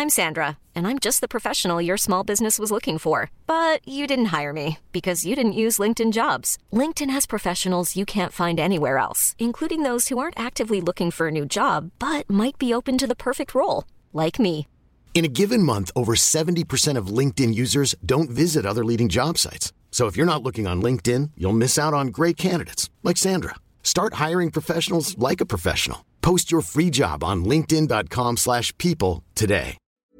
I'm Sandra, and I'm just the professional your small business was looking for. But you didn't hire me because you didn't use LinkedIn Jobs. LinkedIn has professionals you can't find anywhere else, including those who aren't actively looking for a new job, but might be open to the perfect role, like me. In a given month, over 70% of LinkedIn users don't visit other leading job sites. So if you're not looking on LinkedIn, you'll miss out on great candidates like Sandra. Start hiring professionals like a professional. Post your free job on linkedin.com/people today.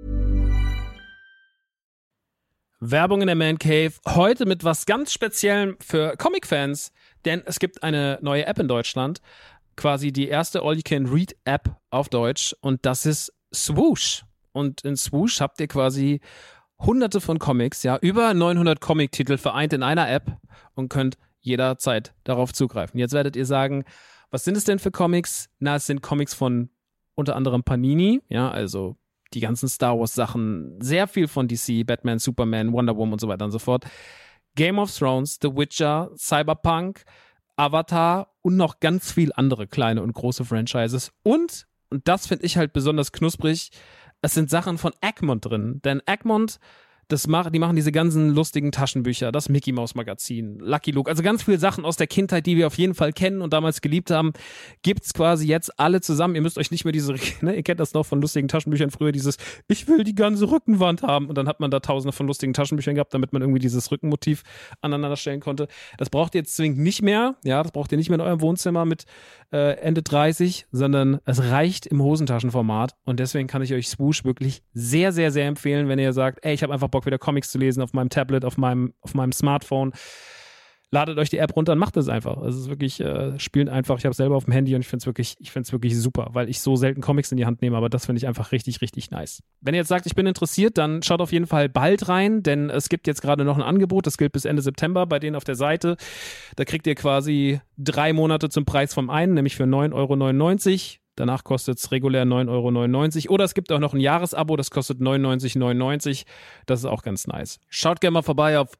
Werbung in der Man Cave. Heute mit was ganz Speziellem für Comic-Fans, denn es gibt eine neue App in Deutschland. Quasi die erste All-You-Can-Read-App auf Deutsch und das ist Swoosh. Und in Swoosh habt ihr quasi hunderte von Comics, ja, über 900 Comic-Titel vereint in einer App und könnt jederzeit darauf zugreifen. Jetzt werdet ihr sagen, was sind es denn für Comics? Na, es sind Comics von unter anderem Panini, ja, also die ganzen Star Wars Sachen, sehr viel von DC, Batman, Superman, Wonder Woman und so weiter und so fort. Game of Thrones, The Witcher, Cyberpunk, Avatar und noch ganz viel andere kleine und große Franchises. Und das finde ich halt besonders knusprig, es sind Sachen von Egmont drin, denn Egmont, die machen diese ganzen lustigen Taschenbücher, das Mickey Mouse Magazin, Lucky Luke, also ganz viele Sachen aus der Kindheit, die wir auf jeden Fall kennen und damals geliebt haben, gibt's quasi jetzt alle zusammen. Ihr müsst euch nicht mehr ihr kennt das noch von lustigen Taschenbüchern früher, dieses, ich will die ganze Rückenwand haben und dann hat man da tausende von lustigen Taschenbüchern gehabt, damit man irgendwie dieses Rückenmotiv aneinander stellen konnte. Das braucht ihr jetzt zwingend nicht mehr, ja, das braucht ihr nicht mehr in eurem Wohnzimmer mit Ende 30, sondern es reicht im Hosentaschenformat und deswegen kann ich euch Swoosh wirklich sehr, sehr, sehr empfehlen, wenn ihr sagt, ey, ich habe einfach Bock, wieder Comics zu lesen auf meinem Tablet, auf meinem Smartphone. Ladet euch die App runter und macht es einfach. Es ist wirklich, spielt einfach. Ich habe es selber auf dem Handy und ich finde es wirklich super, weil ich so selten Comics in die Hand nehme, aber das finde ich einfach richtig, richtig nice. Wenn ihr jetzt sagt, ich bin interessiert, dann schaut auf jeden Fall bald rein, denn es gibt jetzt gerade noch ein Angebot, das gilt bis Ende September bei denen auf der Seite. Da kriegt ihr quasi 3 Monate zum Preis vom einen, nämlich für 9,99 €. Danach kostet es regulär 9,99 €. Oder es gibt auch noch ein Jahresabo, das kostet 99,99 €. Das ist auch ganz nice. Schaut gerne mal vorbei auf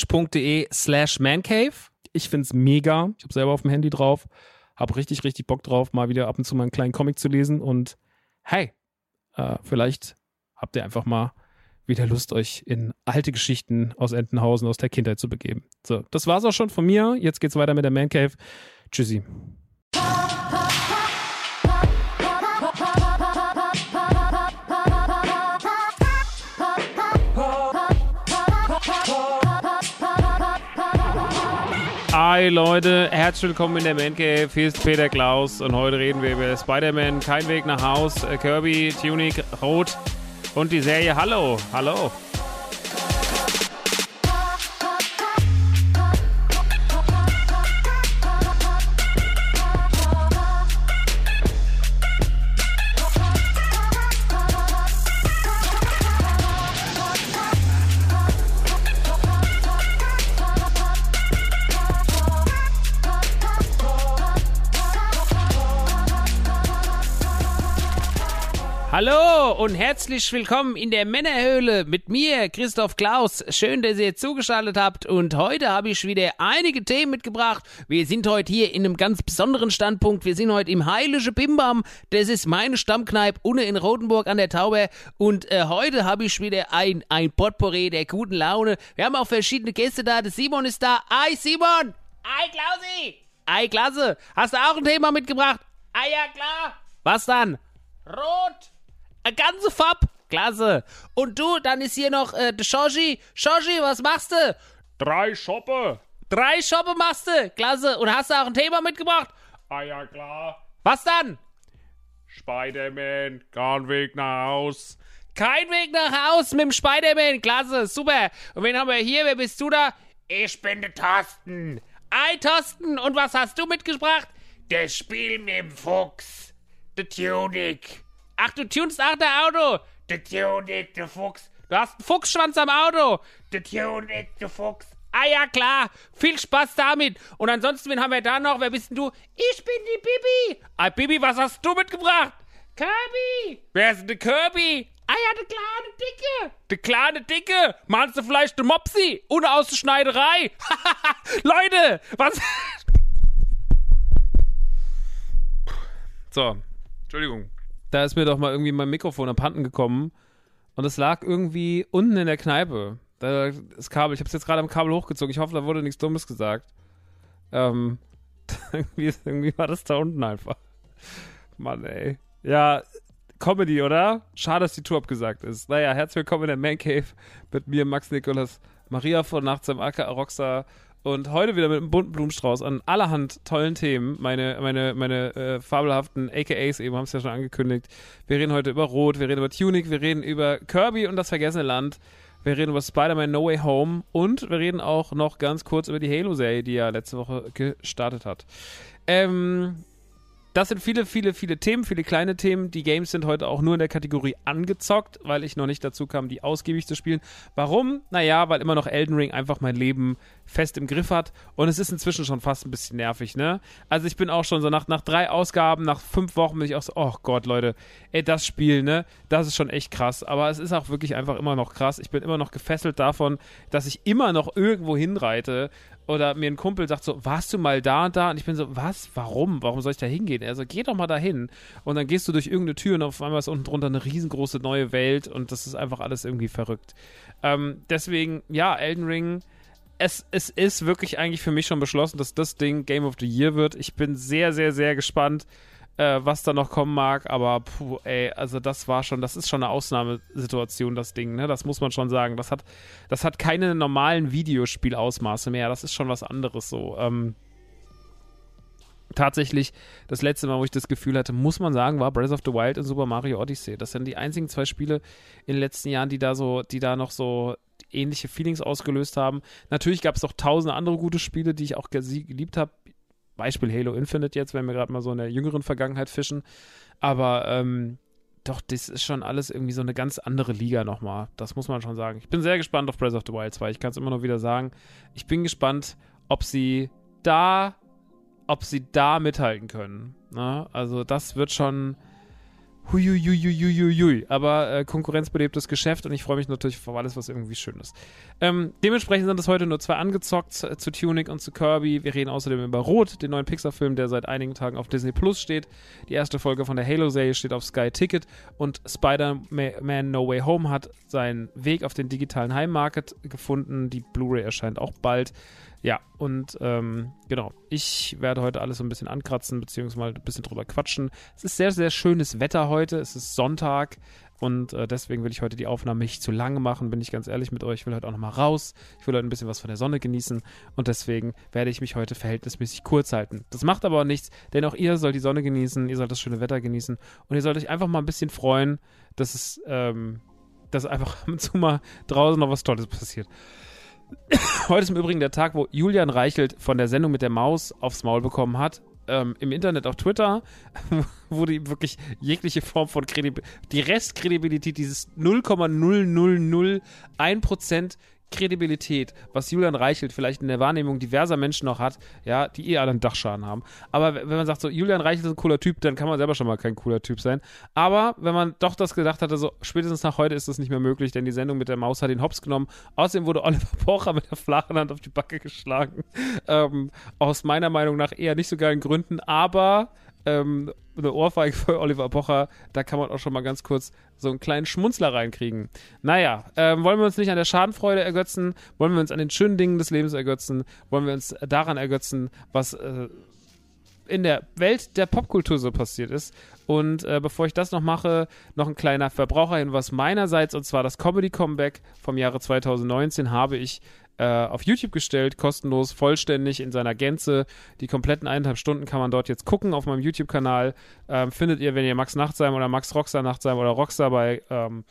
swoosh.de/mancave. Ich finde es mega. Ich habe selber auf dem Handy drauf. Habe richtig, richtig Bock drauf, mal wieder ab und zu mal einen kleinen Comic zu lesen. Und hey, vielleicht habt ihr einfach mal wieder Lust, euch in alte Geschichten aus Entenhausen, aus der Kindheit zu begeben. So, das war's auch schon von mir. Jetzt geht's weiter mit der Man Cave. Tschüssi. Hi Leute, herzlich willkommen in der Man Cave. Hier ist Peter Klaus und heute reden wir über Spider-Man, Kein Weg nach Haus, Kirby, Tunic, Rot und die Serie Hallo. Hallo. Hallo und herzlich willkommen in der Männerhöhle mit mir, Christoph Klaus. Schön, dass ihr zugeschaltet habt und heute habe ich wieder einige Themen mitgebracht. Wir sind heute hier in einem ganz besonderen Standpunkt. Wir sind heute im Heilige Bimbam. Das ist meine Stammkneipe unten in Rotenburg an der Tauber und heute habe ich wieder ein Potpourri der guten Laune. Wir haben auch verschiedene Gäste da. Der Simon ist da. Hi Simon! Hi Klausi! Hi Klasse! Hast du auch ein Thema mitgebracht? Ah ja, klar! Was dann? Rot! Eine ganze Farbe. Klasse. Und du, dann ist hier noch der Shoshi. Shoshi, was machst du? 3 Shoppe. 3 Shoppe machst du. Klasse. Und hast du auch ein Thema mitgebracht? Ah ja, klar. Was dann? Spider-Man, kein Weg nach Haus. Kein Weg nach Haus mit dem Spider-Man. Klasse, super. Und wen haben wir hier? Wer bist du da? Ich bin der Thorsten. Ei, Thorsten. Und was hast du mitgebracht? Das Spiel mit dem Fuchs. Der Tunic. Ach, du tunst auch der Auto. Der Tunic, der Fuchs. Du hast einen Fuchsschwanz am Auto. Der Tunic, der Fuchs. Ah ja, klar. Viel Spaß damit. Und ansonsten, wen haben wir da noch? Wer bist denn du? Ich bin die Bibi. Ah, Bibi, was hast du mitgebracht? Kirby. Wer ist denn der Kirby? Ah ja, der kleine Dicke. Der kleine Dicke. Meinst du vielleicht den Mopsi? Ohne aus der Schneiderei. Leute, was... So, Entschuldigung. Da ist mir doch mal irgendwie mein Mikrofon abhanden gekommen. und es lag irgendwie unten in der Kneipe. Das Kabel, ich habe es jetzt gerade am Kabel hochgezogen. Ich hoffe, da wurde nichts Dummes gesagt. Irgendwie war das da unten einfach. Mann, ey. Ja, Comedy, oder? Schade, dass die Tour abgesagt ist. Naja, herzlich willkommen in der Man Cave mit mir, Max Nikolas, Maria von Nachts am Acker, Roxa und heute wieder mit einem bunten Blumenstrauß an allerhand tollen Themen. Meine fabelhaften AKAs eben haben es ja schon angekündigt. Wir reden heute über Rot, wir reden über Tunic, wir reden über Kirby und das vergessene Land. Wir reden über Spider-Man No Way Home und wir reden auch noch ganz kurz über die Halo-Serie, die ja letzte Woche gestartet hat. Das sind viele, viele, viele Themen, viele kleine Themen. Die Games sind heute auch nur in der Kategorie angezockt, weil ich noch nicht dazu kam, die ausgiebig zu spielen. Warum? Naja, weil immer noch Elden Ring einfach mein Leben fest im Griff hat und es ist inzwischen schon fast ein bisschen nervig, ne? Also ich bin auch schon so nach 3 Ausgaben, nach 5 Wochen bin ich auch so, oh Gott, Leute, ey, das Spiel, ne? Das ist schon echt krass, aber es ist auch wirklich einfach immer noch krass. Ich bin immer noch gefesselt davon, dass ich immer noch irgendwo hinreite oder mir ein Kumpel sagt so, warst du mal da und da? Und ich bin so, was? Warum? Warum soll ich da hingehen? Er so, geh doch mal dahin. Und dann gehst du durch irgendeine Tür und auf einmal ist unten drunter eine riesengroße neue Welt und das ist einfach alles irgendwie verrückt. Deswegen, ja, Elden Ring, es ist wirklich eigentlich für mich schon beschlossen, dass das Ding Game of the Year wird. Ich bin sehr, sehr, sehr gespannt, was da noch kommen mag, aber also das ist schon eine Ausnahmesituation, das Ding, ne? Das muss man schon sagen. Das hat keine normalen Videospielausmaße mehr, das ist schon was anderes so. Tatsächlich, das letzte Mal, wo ich das Gefühl hatte, muss man sagen, war Breath of the Wild und Super Mario Odyssey. Das sind die einzigen 2 Spiele in den letzten Jahren, die da noch so ähnliche Feelings ausgelöst haben. Natürlich gab es noch tausende andere gute Spiele, die ich auch geliebt habe. Beispiel Halo Infinite jetzt, wenn wir gerade mal so in der jüngeren Vergangenheit fischen. Aber doch, das ist schon alles irgendwie so eine ganz andere Liga nochmal. Das muss man schon sagen. Ich bin sehr gespannt auf Breath of the Wild 2. Ich kann es immer noch wieder sagen. Ich bin gespannt, ob sie da mithalten können. Ne? Also das wird schon huiuiuiuiuiui. Aber konkurrenzbelebtes Geschäft und ich freue mich natürlich auf alles, was irgendwie schön ist. Dementsprechend sind es heute nur 2 angezockt zu Tunic und zu Kirby. Wir reden außerdem über Rot, den neuen Pixar-Film, der seit einigen Tagen auf Disney Plus steht. Die erste Folge von der Halo-Serie steht auf Sky Ticket und Spider-Man No Way Home hat seinen Weg auf den digitalen Heimmarket gefunden. Die Blu-ray erscheint auch bald. Ja, und genau, ich werde heute alles so ein bisschen ankratzen, beziehungsweise ein bisschen drüber quatschen. Es ist sehr, sehr schönes Wetter heute, es ist Sonntag und deswegen will ich heute die Aufnahme nicht zu lange machen, bin ich ganz ehrlich mit euch. Ich will heute auch nochmal raus, ich will heute ein bisschen was von der Sonne genießen und deswegen werde ich mich heute verhältnismäßig kurz halten. Das macht aber auch nichts, denn auch ihr sollt die Sonne genießen, ihr sollt das schöne Wetter genießen und ihr sollt euch einfach mal ein bisschen freuen, dass einfach ab und zu mal draußen noch was Tolles passiert. Heute ist im Übrigen der Tag, wo Julian Reichelt von der Sendung mit der Maus aufs Maul bekommen hat. Im Internet, auf Twitter, wurde ihm wirklich jegliche Form von die Restkredibilität, dieses 0,0001% Kredibilität, was Julian Reichelt vielleicht in der Wahrnehmung diverser Menschen noch hat, ja, die alle einen Dachschaden haben. Aber wenn man sagt so, Julian Reichelt ist ein cooler Typ, dann kann man selber schon mal kein cooler Typ sein. Aber wenn man doch das gedacht hatte, so spätestens nach heute ist das nicht mehr möglich, denn die Sendung mit der Maus hat den Hops genommen. Außerdem wurde Oliver Pocher mit der flachen Hand auf die Backe geschlagen. Aus meiner Meinung nach eher nicht so geilen Gründen, aber eine Ohrfeige für Oliver Pocher, da kann man auch schon mal ganz kurz so einen kleinen Schmunzler reinkriegen. Naja, wollen wir uns nicht an der Schadenfreude ergötzen? Wollen wir uns an den schönen Dingen des Lebens ergötzen? Wollen wir uns daran ergötzen, was in der Welt der Popkultur so passiert ist? Und bevor ich das noch mache, noch ein kleiner Verbraucherhinweis meinerseits, und zwar das Comedy-Comeback vom Jahre 2019 habe ich auf YouTube gestellt, kostenlos, vollständig in seiner Gänze. Die kompletten 1,5 Stunden kann man dort jetzt gucken auf meinem YouTube-Kanal. Findet ihr, wenn ihr Max Nachtsheim oder Max Roxa Nachtsheim oder Roxa bei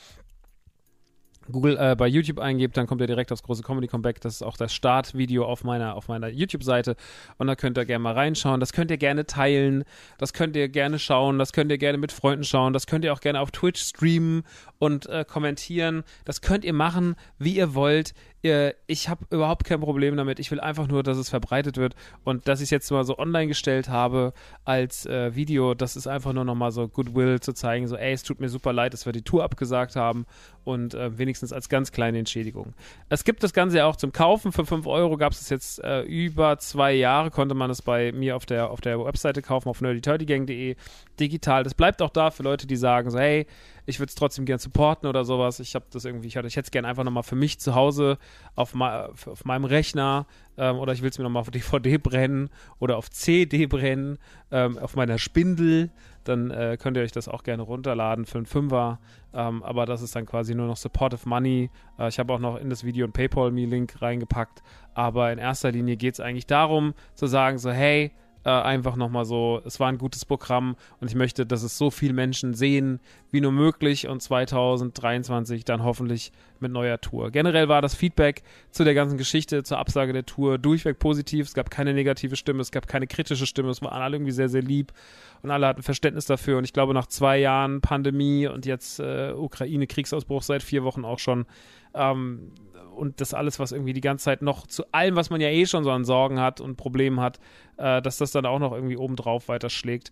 Google bei YouTube eingebt, dann kommt ihr direkt aufs große Comedy Comeback. Das ist auch das Startvideo auf meiner YouTube-Seite. Und da könnt ihr gerne mal reinschauen. Das könnt ihr gerne teilen. Das könnt ihr gerne schauen. Das könnt ihr gerne mit Freunden schauen. Das könnt ihr auch gerne auf Twitch streamen und kommentieren. Das könnt ihr machen, wie ihr wollt. Ich habe überhaupt kein Problem damit. Ich will einfach nur, dass es verbreitet wird und dass ich es jetzt mal so online gestellt habe als Video. Das ist einfach nur nochmal so Goodwill zu zeigen, so ey, es tut mir super leid, dass wir die Tour abgesagt haben und wenigstens als ganz kleine Entschädigung. Es gibt das Ganze ja auch zum Kaufen. Für 5 € gab es jetzt über 2 Jahre, konnte man es bei mir auf der Webseite kaufen, auf nerdyturdygang.de digital. Das bleibt auch da für Leute, die sagen so, hey, ich würde es trotzdem gern supporten oder sowas. Ich hätte es gern einfach nochmal für mich zu Hause auf meinem Rechner oder ich will es mir nochmal auf DVD brennen oder auf CD brennen, auf meiner Spindel. Dann könnt ihr euch das auch gerne runterladen für einen Fünfer. Aber das ist dann quasi nur noch Supportive Money. Ich habe auch noch in das Video einen PayPal-Me-Link reingepackt. Aber in erster Linie geht es eigentlich darum, zu sagen so, hey, einfach nochmal so, es war ein gutes Programm und ich möchte, dass es so viele Menschen sehen, wie nur möglich und 2023 dann hoffentlich mit neuer Tour. Generell war das Feedback zu der ganzen Geschichte, zur Absage der Tour durchweg positiv. Es gab keine negative Stimme, es gab keine kritische Stimme, es waren alle irgendwie sehr, sehr lieb und alle hatten Verständnis dafür und ich glaube nach 2 Jahren Pandemie und jetzt Ukraine-Kriegsausbruch seit 4 Wochen auch schon, und das alles, was irgendwie die ganze Zeit noch zu allem, was man ja eh schon so an Sorgen hat und Problemen hat, dass das dann auch noch irgendwie obendrauf weiterschlägt,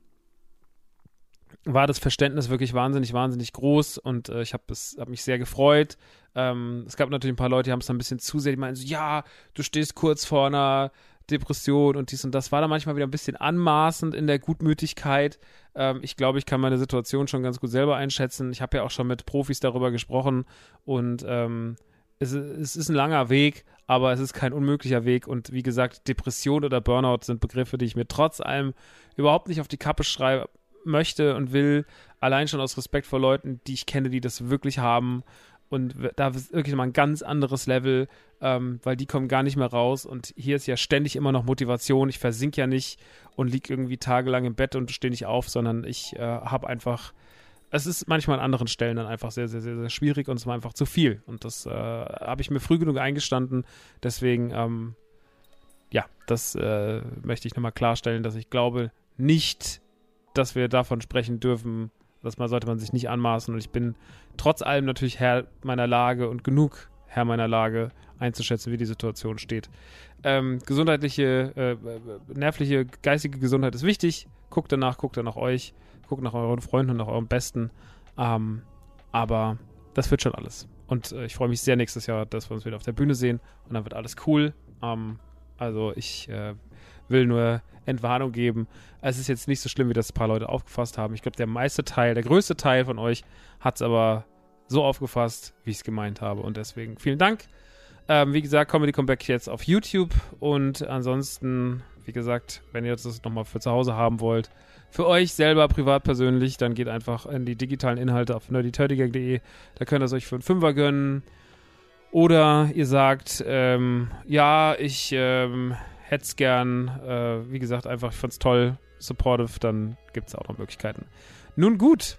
war das Verständnis wirklich wahnsinnig, wahnsinnig groß und ich hab mich sehr gefreut. Es gab natürlich ein paar Leute, die haben es dann ein bisschen zu sehr, die meinen so, ja, du stehst kurz vor einer Depression und dies und das. War da manchmal wieder ein bisschen anmaßend in der Gutmütigkeit. Ich glaube, ich kann meine Situation schon ganz gut selber einschätzen. Ich habe ja auch schon mit Profis darüber gesprochen und es ist ein langer Weg, aber es ist kein unmöglicher Weg und wie gesagt, Depression oder Burnout sind Begriffe, die ich mir trotz allem überhaupt nicht auf die Kappe schreiben möchte und will, allein schon aus Respekt vor Leuten, die ich kenne, die das wirklich haben und da ist wirklich mal ein ganz anderes Level, weil die kommen gar nicht mehr raus und hier ist ja ständig immer noch Motivation, ich versinke ja nicht und liege irgendwie tagelang im Bett und stehe nicht auf, sondern ich habe einfach. Es ist manchmal an anderen Stellen dann einfach sehr, sehr, sehr, sehr schwierig und es war einfach zu viel. Und das habe ich mir früh genug eingestanden. Deswegen, das möchte ich nochmal klarstellen, dass ich glaube nicht, dass wir davon sprechen dürfen. Sollte man sich nicht anmaßen. Und ich bin trotz allem natürlich Herr meiner Lage und genug Herr meiner Lage einzuschätzen, wie die Situation steht. Gesundheitliche, nervliche, geistige Gesundheit ist wichtig. Guckt danach euch. Guckt nach euren Freunden und nach eurem Besten. Aber das wird schon alles. Und ich freue mich sehr nächstes Jahr, dass wir uns wieder auf der Bühne sehen. Und dann wird alles cool. Also ich will nur Entwarnung geben. Es ist jetzt nicht so schlimm, wie das ein paar Leute aufgefasst haben. Ich glaube, der größte Teil von euch hat es aber so aufgefasst, wie ich es gemeint habe. Und deswegen vielen Dank. Wie gesagt, Comedy Comeback jetzt auf YouTube. Und ansonsten, wie gesagt, wenn ihr das nochmal für zu Hause haben wollt, für euch selber, privat, persönlich, dann geht einfach in die digitalen Inhalte auf nerdyturdygang.de. Da könnt ihr es euch für einen Fünfer gönnen. Oder ihr sagt, ich hätte es gern, wie gesagt, einfach, ich fand's toll, supportive, dann gibt es auch noch Möglichkeiten. Nun gut,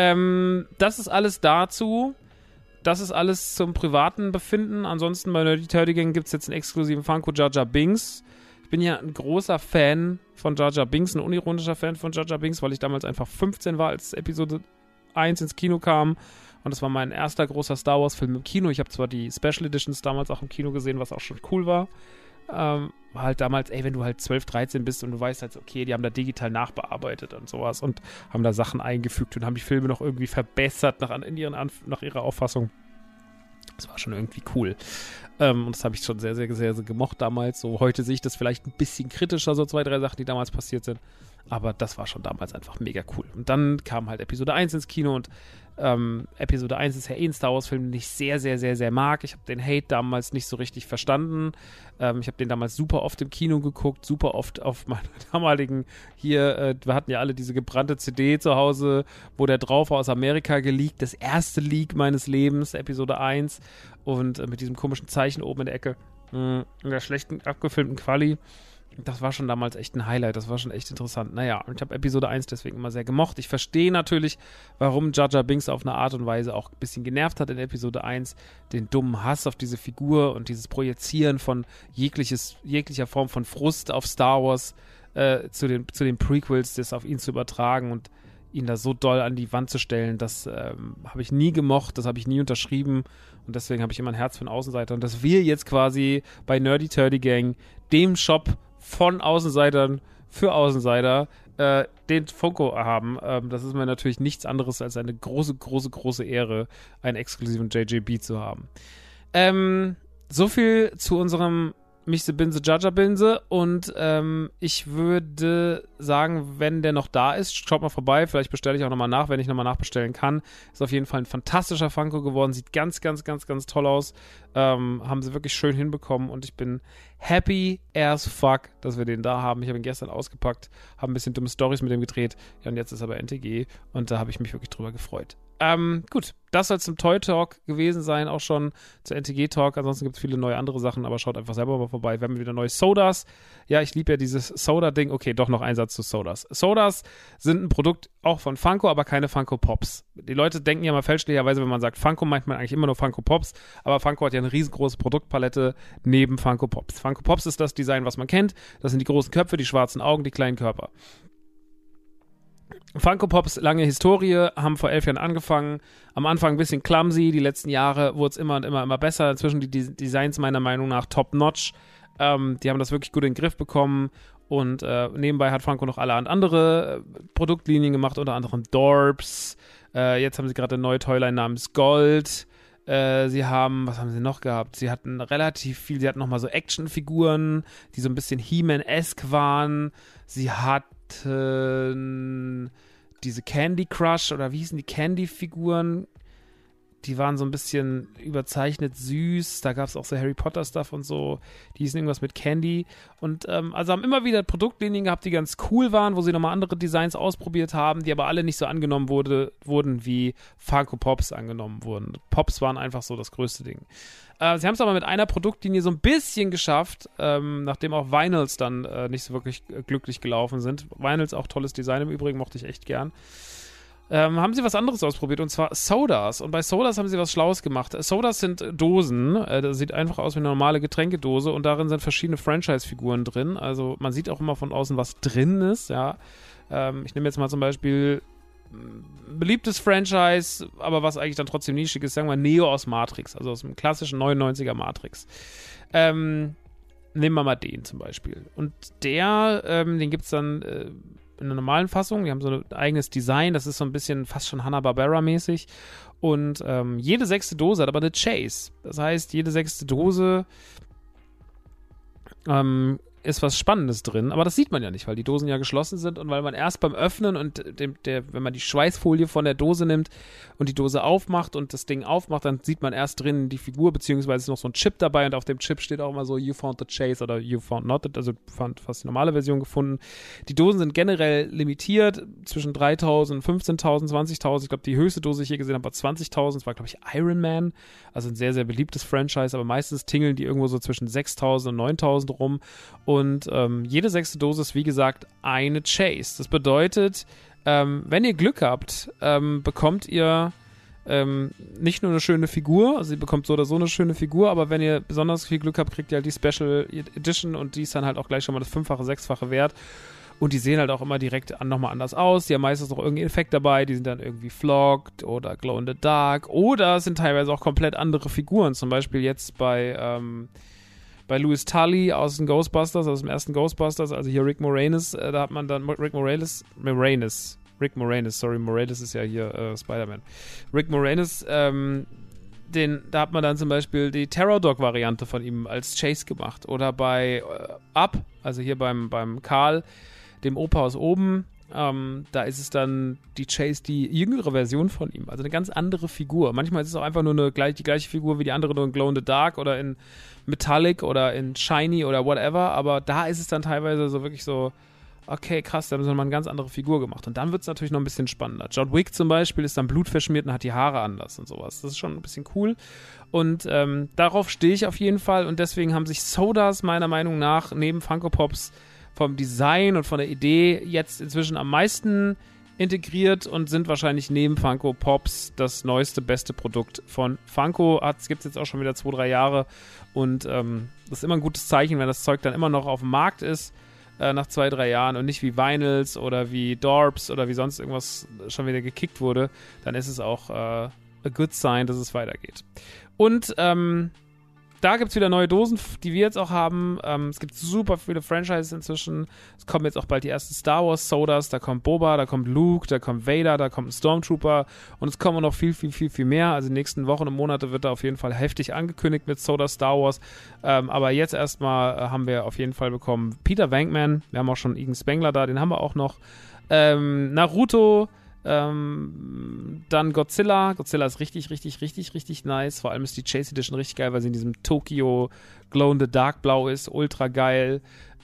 das ist alles dazu. Das ist alles zum privaten Befinden. Ansonsten bei Nerdy Turdy Gang gibt es jetzt einen exklusiven Funko Jar Jar Binks. Ich bin ja ein großer Fan von Jar Jar Binks, ein unironischer Fan von Jar Jar Binks, weil ich damals einfach 15 war, als Episode 1 ins Kino kam. Und das war mein erster großer Star Wars-Film im Kino. Ich habe zwar die Special Editions damals auch im Kino gesehen, was auch schon cool war. War halt damals, wenn du halt 12, 13 bist und du weißt halt, okay, die haben da digital nachbearbeitet und sowas und haben da Sachen eingefügt und haben die Filme noch irgendwie verbessert nach ihrer Auffassung. Das war schon irgendwie cool. Und das habe ich schon sehr, sehr, sehr, sehr gemocht damals. So, heute sehe ich das vielleicht ein bisschen kritischer, so 2, 3 Sachen, die damals passiert sind. Aber das war schon damals einfach mega cool. Und dann kam halt Episode 1 ins Kino und Episode 1 ist ja ein Star Wars-Film, den ich sehr, sehr, sehr, sehr mag. Ich habe den Hate damals nicht so richtig verstanden. Ich habe den damals super oft im Kino geguckt, super oft auf meiner damaligen wir hatten ja alle diese gebrannte CD zu Hause, wo der drauf war, aus Amerika geleakt. Das erste Leak meines Lebens, Episode 1. Und mit diesem komischen Zeichen oben in der Ecke, in der schlechten, abgefilmten Quali. Das war schon damals echt ein Highlight, das war schon echt interessant. Naja, und ich habe Episode 1 deswegen immer sehr gemocht. Ich verstehe natürlich, warum Jar Jar Binks auf eine Art und Weise auch ein bisschen genervt hat in Episode 1. Den dummen Hass auf diese Figur und dieses Projizieren von jeglicher Form von Frust auf Star Wars zu den Prequels, das auf ihn zu übertragen und ihn da so doll an die Wand zu stellen, das habe ich nie gemocht, das habe ich nie unterschrieben und deswegen habe ich immer ein Herz für einen Außenseiter. Und dass wir jetzt quasi bei Nerdy Turdy Gang, dem Shop von Außenseitern für Außenseiter, den Funko haben, das ist mir natürlich nichts anderes als eine große, große, große Ehre, einen exklusiven JJB zu haben. So viel zu unserem Michse Binse Jaja Binse und ich würde sagen, wenn der noch da ist, schaut mal vorbei, vielleicht bestelle ich auch nochmal nach, wenn ich nochmal nachbestellen kann. Ist auf jeden Fall ein fantastischer Funko geworden, sieht ganz, ganz, ganz, ganz toll aus. Haben sie wirklich schön hinbekommen und ich bin happy as fuck, dass wir den da haben. Ich habe ihn gestern ausgepackt, habe ein bisschen dumme Storys mit dem gedreht. Ja, und jetzt ist aber NTG und da habe ich mich wirklich drüber gefreut. Gut, das soll zum Toy Talk gewesen sein, auch schon zu NTG Talk. Ansonsten gibt es viele neue andere Sachen, aber schaut einfach selber mal vorbei. Wir haben wieder neue Sodas. Ja, ich liebe ja dieses Soda-Ding. Okay, doch noch ein Satz zu Sodas. Sodas sind ein Produkt auch von Funko, aber keine Funko Pops. Die Leute denken ja mal fälschlicherweise, wenn man sagt Funko, meint man eigentlich immer nur Funko Pops, aber Funko hat ja eine riesengroße Produktpalette neben Funko Pops. Funko Pops ist das Design, was man kennt. Das sind die großen Köpfe, die schwarzen Augen, die kleinen Körper. Funko Pops, lange Historie, haben vor 11 Jahren angefangen. Am Anfang ein bisschen clumsy, die letzten Jahre wurde es immer und immer besser. Inzwischen die Designs meiner Meinung nach top-notch. Die haben das wirklich gut in den Griff bekommen. Und nebenbei hat Funko noch allerhand andere Produktlinien gemacht, unter anderem Dorps. Jetzt haben sie gerade eine neue Toyline namens Gold. Sie haben, was haben sie noch gehabt? Sie hatten relativ viel, sie hatten nochmal so Actionfiguren, die so ein bisschen He-Man-esque waren. Sie hatten diese Candy Crush oder wie hießen die Candy-Figuren? Die waren so ein bisschen überzeichnet süß. Da gab es auch so Harry Potter-Stuff und so. Die hießen irgendwas mit Candy. Und also haben immer wieder Produktlinien gehabt, die ganz cool waren, wo sie nochmal andere Designs ausprobiert haben, die aber alle nicht so angenommen wurden, wie Funko Pops angenommen wurden. Pops waren einfach so das größte Ding. Sie haben es aber mit einer Produktlinie so ein bisschen geschafft, nachdem auch Vinyls dann nicht so wirklich glücklich gelaufen sind. Vinyls auch tolles Design im Übrigen, mochte ich echt gern. Haben sie was anderes ausprobiert, und zwar Sodas. Und bei Sodas haben sie was Schlaues gemacht. Sodas sind Dosen, das sieht einfach aus wie eine normale Getränkedose und darin sind verschiedene Franchise-Figuren drin. Also man sieht auch immer von außen, was drin ist, ja. Ich nehme jetzt mal zum Beispiel beliebtes Franchise, aber was eigentlich dann trotzdem nischig ist, sagen wir Neo aus Matrix, also aus dem klassischen 99er Matrix. Nehmen wir mal den zum Beispiel. Und den gibt es dann in einer normalen Fassung. Die haben so ein eigenes Design. Das ist so ein bisschen fast schon Hanna-Barbera-mäßig. Und jede 6. Dose hat aber eine Chase. Das heißt, jede 6. Dose ist was Spannendes drin, aber das sieht man ja nicht, weil die Dosen ja geschlossen sind und weil man erst beim Öffnen und wenn man die Schweißfolie von der Dose nimmt und die Dose aufmacht und das Ding aufmacht, dann sieht man erst drin die Figur, beziehungsweise ist noch so ein Chip dabei und auf dem Chip steht auch immer so You found the chase oder You found not it, also fand fast die normale Version gefunden. Die Dosen sind generell limitiert, zwischen 3.000, 15.000, 20.000, ich glaube die höchste Dose, die ich je gesehen habe, war 20.000, das war glaube ich Iron Man, also ein sehr, sehr beliebtes Franchise, aber meistens tingeln die irgendwo so zwischen 6.000 und 9.000 rum. Und jede 6. Dose ist, wie gesagt, eine Chase. Das bedeutet, wenn ihr Glück habt, bekommt ihr nicht nur eine schöne Figur, also ihr bekommt so oder so eine schöne Figur, aber wenn ihr besonders viel Glück habt, kriegt ihr halt die Special Edition und die ist dann halt auch gleich schon mal das 5-fache, 6-fache wert. Und die sehen halt auch immer direkt nochmal anders aus. Die haben meistens auch irgendeinen Effekt dabei. Die sind dann irgendwie flogged oder glow in the dark. Oder sind teilweise auch komplett andere Figuren. Zum Beispiel jetzt bei Louis Tully aus den Ghostbusters, aus dem ersten Ghostbusters, also hier Rick Moranis, da hat man dann Morales ist ja hier Spider-Man. Rick Moranis, da hat man dann zum Beispiel die Terror Dog-Variante von ihm als Chase gemacht. Oder bei Up, also hier beim Karl, dem Opa aus oben, da ist es dann die Chase, die jüngere Version von ihm. Also eine ganz andere Figur. Manchmal ist es auch einfach nur die gleiche Figur wie die andere, nur in Glow in the Dark oder in Metallic oder in Shiny oder whatever. Aber da ist es dann teilweise so wirklich so, okay, krass, da haben sie nochmal eine ganz andere Figur gemacht. Und dann wird es natürlich noch ein bisschen spannender. John Wick zum Beispiel ist dann blutverschmiert und hat die Haare anders und sowas. Das ist schon ein bisschen cool. Und darauf stehe ich auf jeden Fall. Und deswegen haben sich Sodas meiner Meinung nach neben Funko Pops vom Design und von der Idee jetzt inzwischen am meisten integriert und sind wahrscheinlich neben Funko Pops das neueste, beste Produkt von Funko. Es gibt es jetzt auch schon wieder 2-3 Jahre und das ist immer ein gutes Zeichen, wenn das Zeug dann immer noch auf dem Markt ist nach 2-3 Jahren und nicht wie Vinyls oder wie Dorps oder wie sonst irgendwas schon wieder gekickt wurde, dann ist es auch a good sign, dass es weitergeht. Und da gibt es wieder neue Dosen, die wir jetzt auch haben. Es gibt super viele Franchises inzwischen. Es kommen jetzt auch bald die ersten Star Wars Sodas. Da kommt Boba, da kommt Luke, da kommt Vader, da kommt ein Stormtrooper. Und es kommen noch viel, viel, viel, viel mehr. Also in den nächsten Wochen und Monate wird da auf jeden Fall heftig angekündigt mit Soda Star Wars. Aber jetzt erstmal haben wir auf jeden Fall bekommen Peter Venkman. Wir haben auch schon Igen Spengler da, den haben wir auch noch. Naruto. Dann Godzilla. Godzilla ist richtig, richtig, richtig, richtig nice. Vor allem ist die Chase Edition richtig geil, weil sie in diesem Tokyo Glow in the Dark Blau ist. Ultra geil.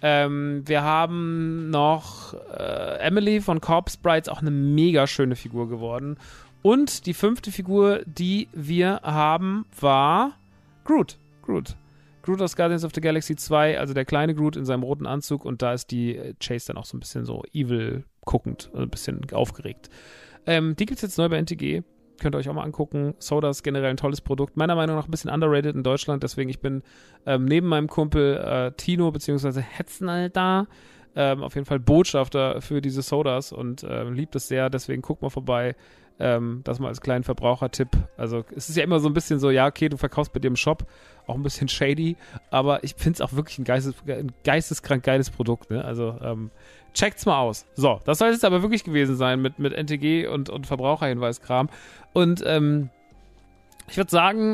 Wir haben noch Emily von Corpse Brides, auch eine mega schöne Figur geworden. Und die 5. Figur, die wir haben, war Groot. Groot aus Guardians of the Galaxy 2, also der kleine Groot in seinem roten Anzug. Und da ist die Chase dann auch so ein bisschen so evil guckend, ein bisschen aufgeregt. Die gibt es jetzt neu bei NTG. Könnt ihr euch auch mal angucken. Soda ist generell ein tolles Produkt. Meiner Meinung nach ein bisschen underrated in Deutschland. Deswegen, ich bin neben meinem Kumpel Tino bzw. Hetznall da. Auf jeden Fall Botschafter für diese Sodas und liebt es sehr. Deswegen guckt mal vorbei. Das mal als kleinen Verbrauchertipp. Also es ist ja immer so ein bisschen so, ja, okay, du verkaufst bei dir im Shop, auch ein bisschen shady, aber ich finde es auch wirklich ein geisteskrank geiles Produkt. Ne? Also checkt's mal aus. So, das soll es aber wirklich gewesen sein mit NTG und Verbraucherhinweiskram. Und ich würde sagen,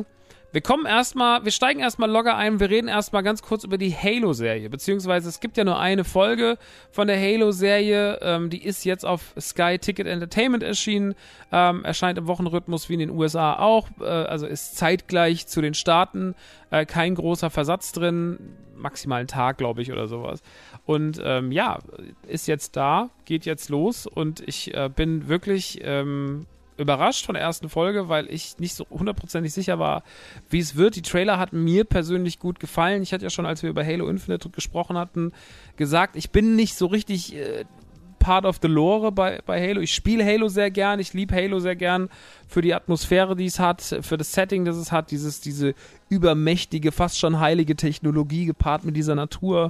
wir steigen erstmal locker ein, wir reden erstmal ganz kurz über die Halo-Serie, beziehungsweise es gibt ja nur eine Folge von der Halo-Serie, die ist jetzt auf Sky Ticket Entertainment erschienen, erscheint im Wochenrhythmus wie in den USA auch, also ist zeitgleich zu den Staaten, kein großer Versatz drin, maximal einen Tag, glaube ich, oder sowas. Und ist jetzt da, geht jetzt los und ich bin wirklich überrascht von der ersten Folge, weil ich nicht so hundertprozentig sicher war, wie es wird. Die Trailer hatten mir persönlich gut gefallen. Ich hatte ja schon, als wir über Halo Infinite gesprochen hatten, gesagt, ich bin nicht so richtig Part of the Lore bei Halo. Ich spiele Halo sehr gern, ich liebe Halo sehr gern für die Atmosphäre, die es hat, für das Setting, das es hat, diese übermächtige, fast schon heilige Technologie gepaart mit dieser Natur.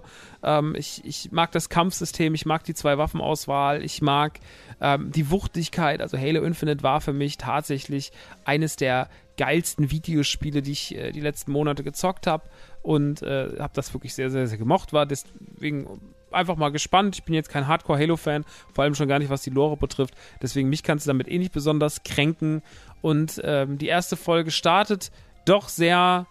Ich mag das Kampfsystem, ich mag die 2 Waffenauswahl, ich mag die Wuchtigkeit. Also Halo Infinite war für mich tatsächlich eines der geilsten Videospiele, die ich die letzten Monate gezockt habe und habe das wirklich sehr, sehr, sehr gemocht. War deswegen einfach mal gespannt. Ich bin jetzt kein Hardcore-Halo-Fan, vor allem schon gar nicht, was die Lore betrifft. Deswegen, mich kannst du damit nicht besonders kränken. Und die erste Folge startet doch sehr,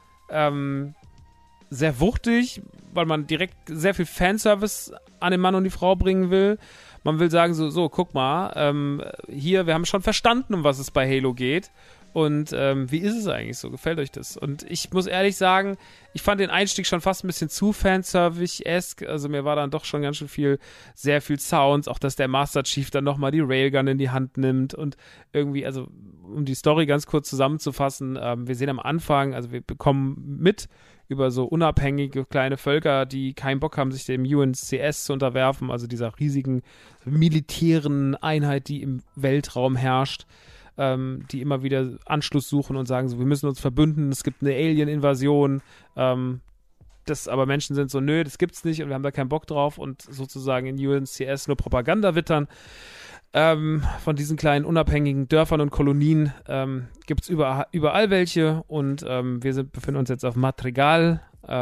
sehr wuchtig, weil man direkt sehr viel Fanservice an den Mann und die Frau bringen will. Man will sagen, so guck mal, hier, wir haben schon verstanden, um was es bei Halo geht. Und wie ist es eigentlich so? Gefällt euch das? Und ich muss ehrlich sagen, ich fand den Einstieg schon fast ein bisschen zu Fanservice-esque. Also mir war dann doch schon ganz schön sehr viel Sounds. Auch, dass der Master Chief dann nochmal die Railgun in die Hand nimmt. Und irgendwie, also um die Story ganz kurz zusammenzufassen, wir sehen am Anfang, also wir bekommen mit über so unabhängige kleine Völker, die keinen Bock haben, sich dem UNSCS zu unterwerfen, also dieser riesigen militären Einheit, die im Weltraum herrscht. Die immer wieder Anschluss suchen und sagen so, wir müssen uns verbünden, es gibt eine Alien-Invasion, aber Menschen sind so, nö, das gibt's nicht und wir haben da keinen Bock drauf und sozusagen in UNSCS nur Propaganda wittern. Von diesen kleinen unabhängigen Dörfern und Kolonien gibt's überall welche und wir befinden uns jetzt auf Madrigal,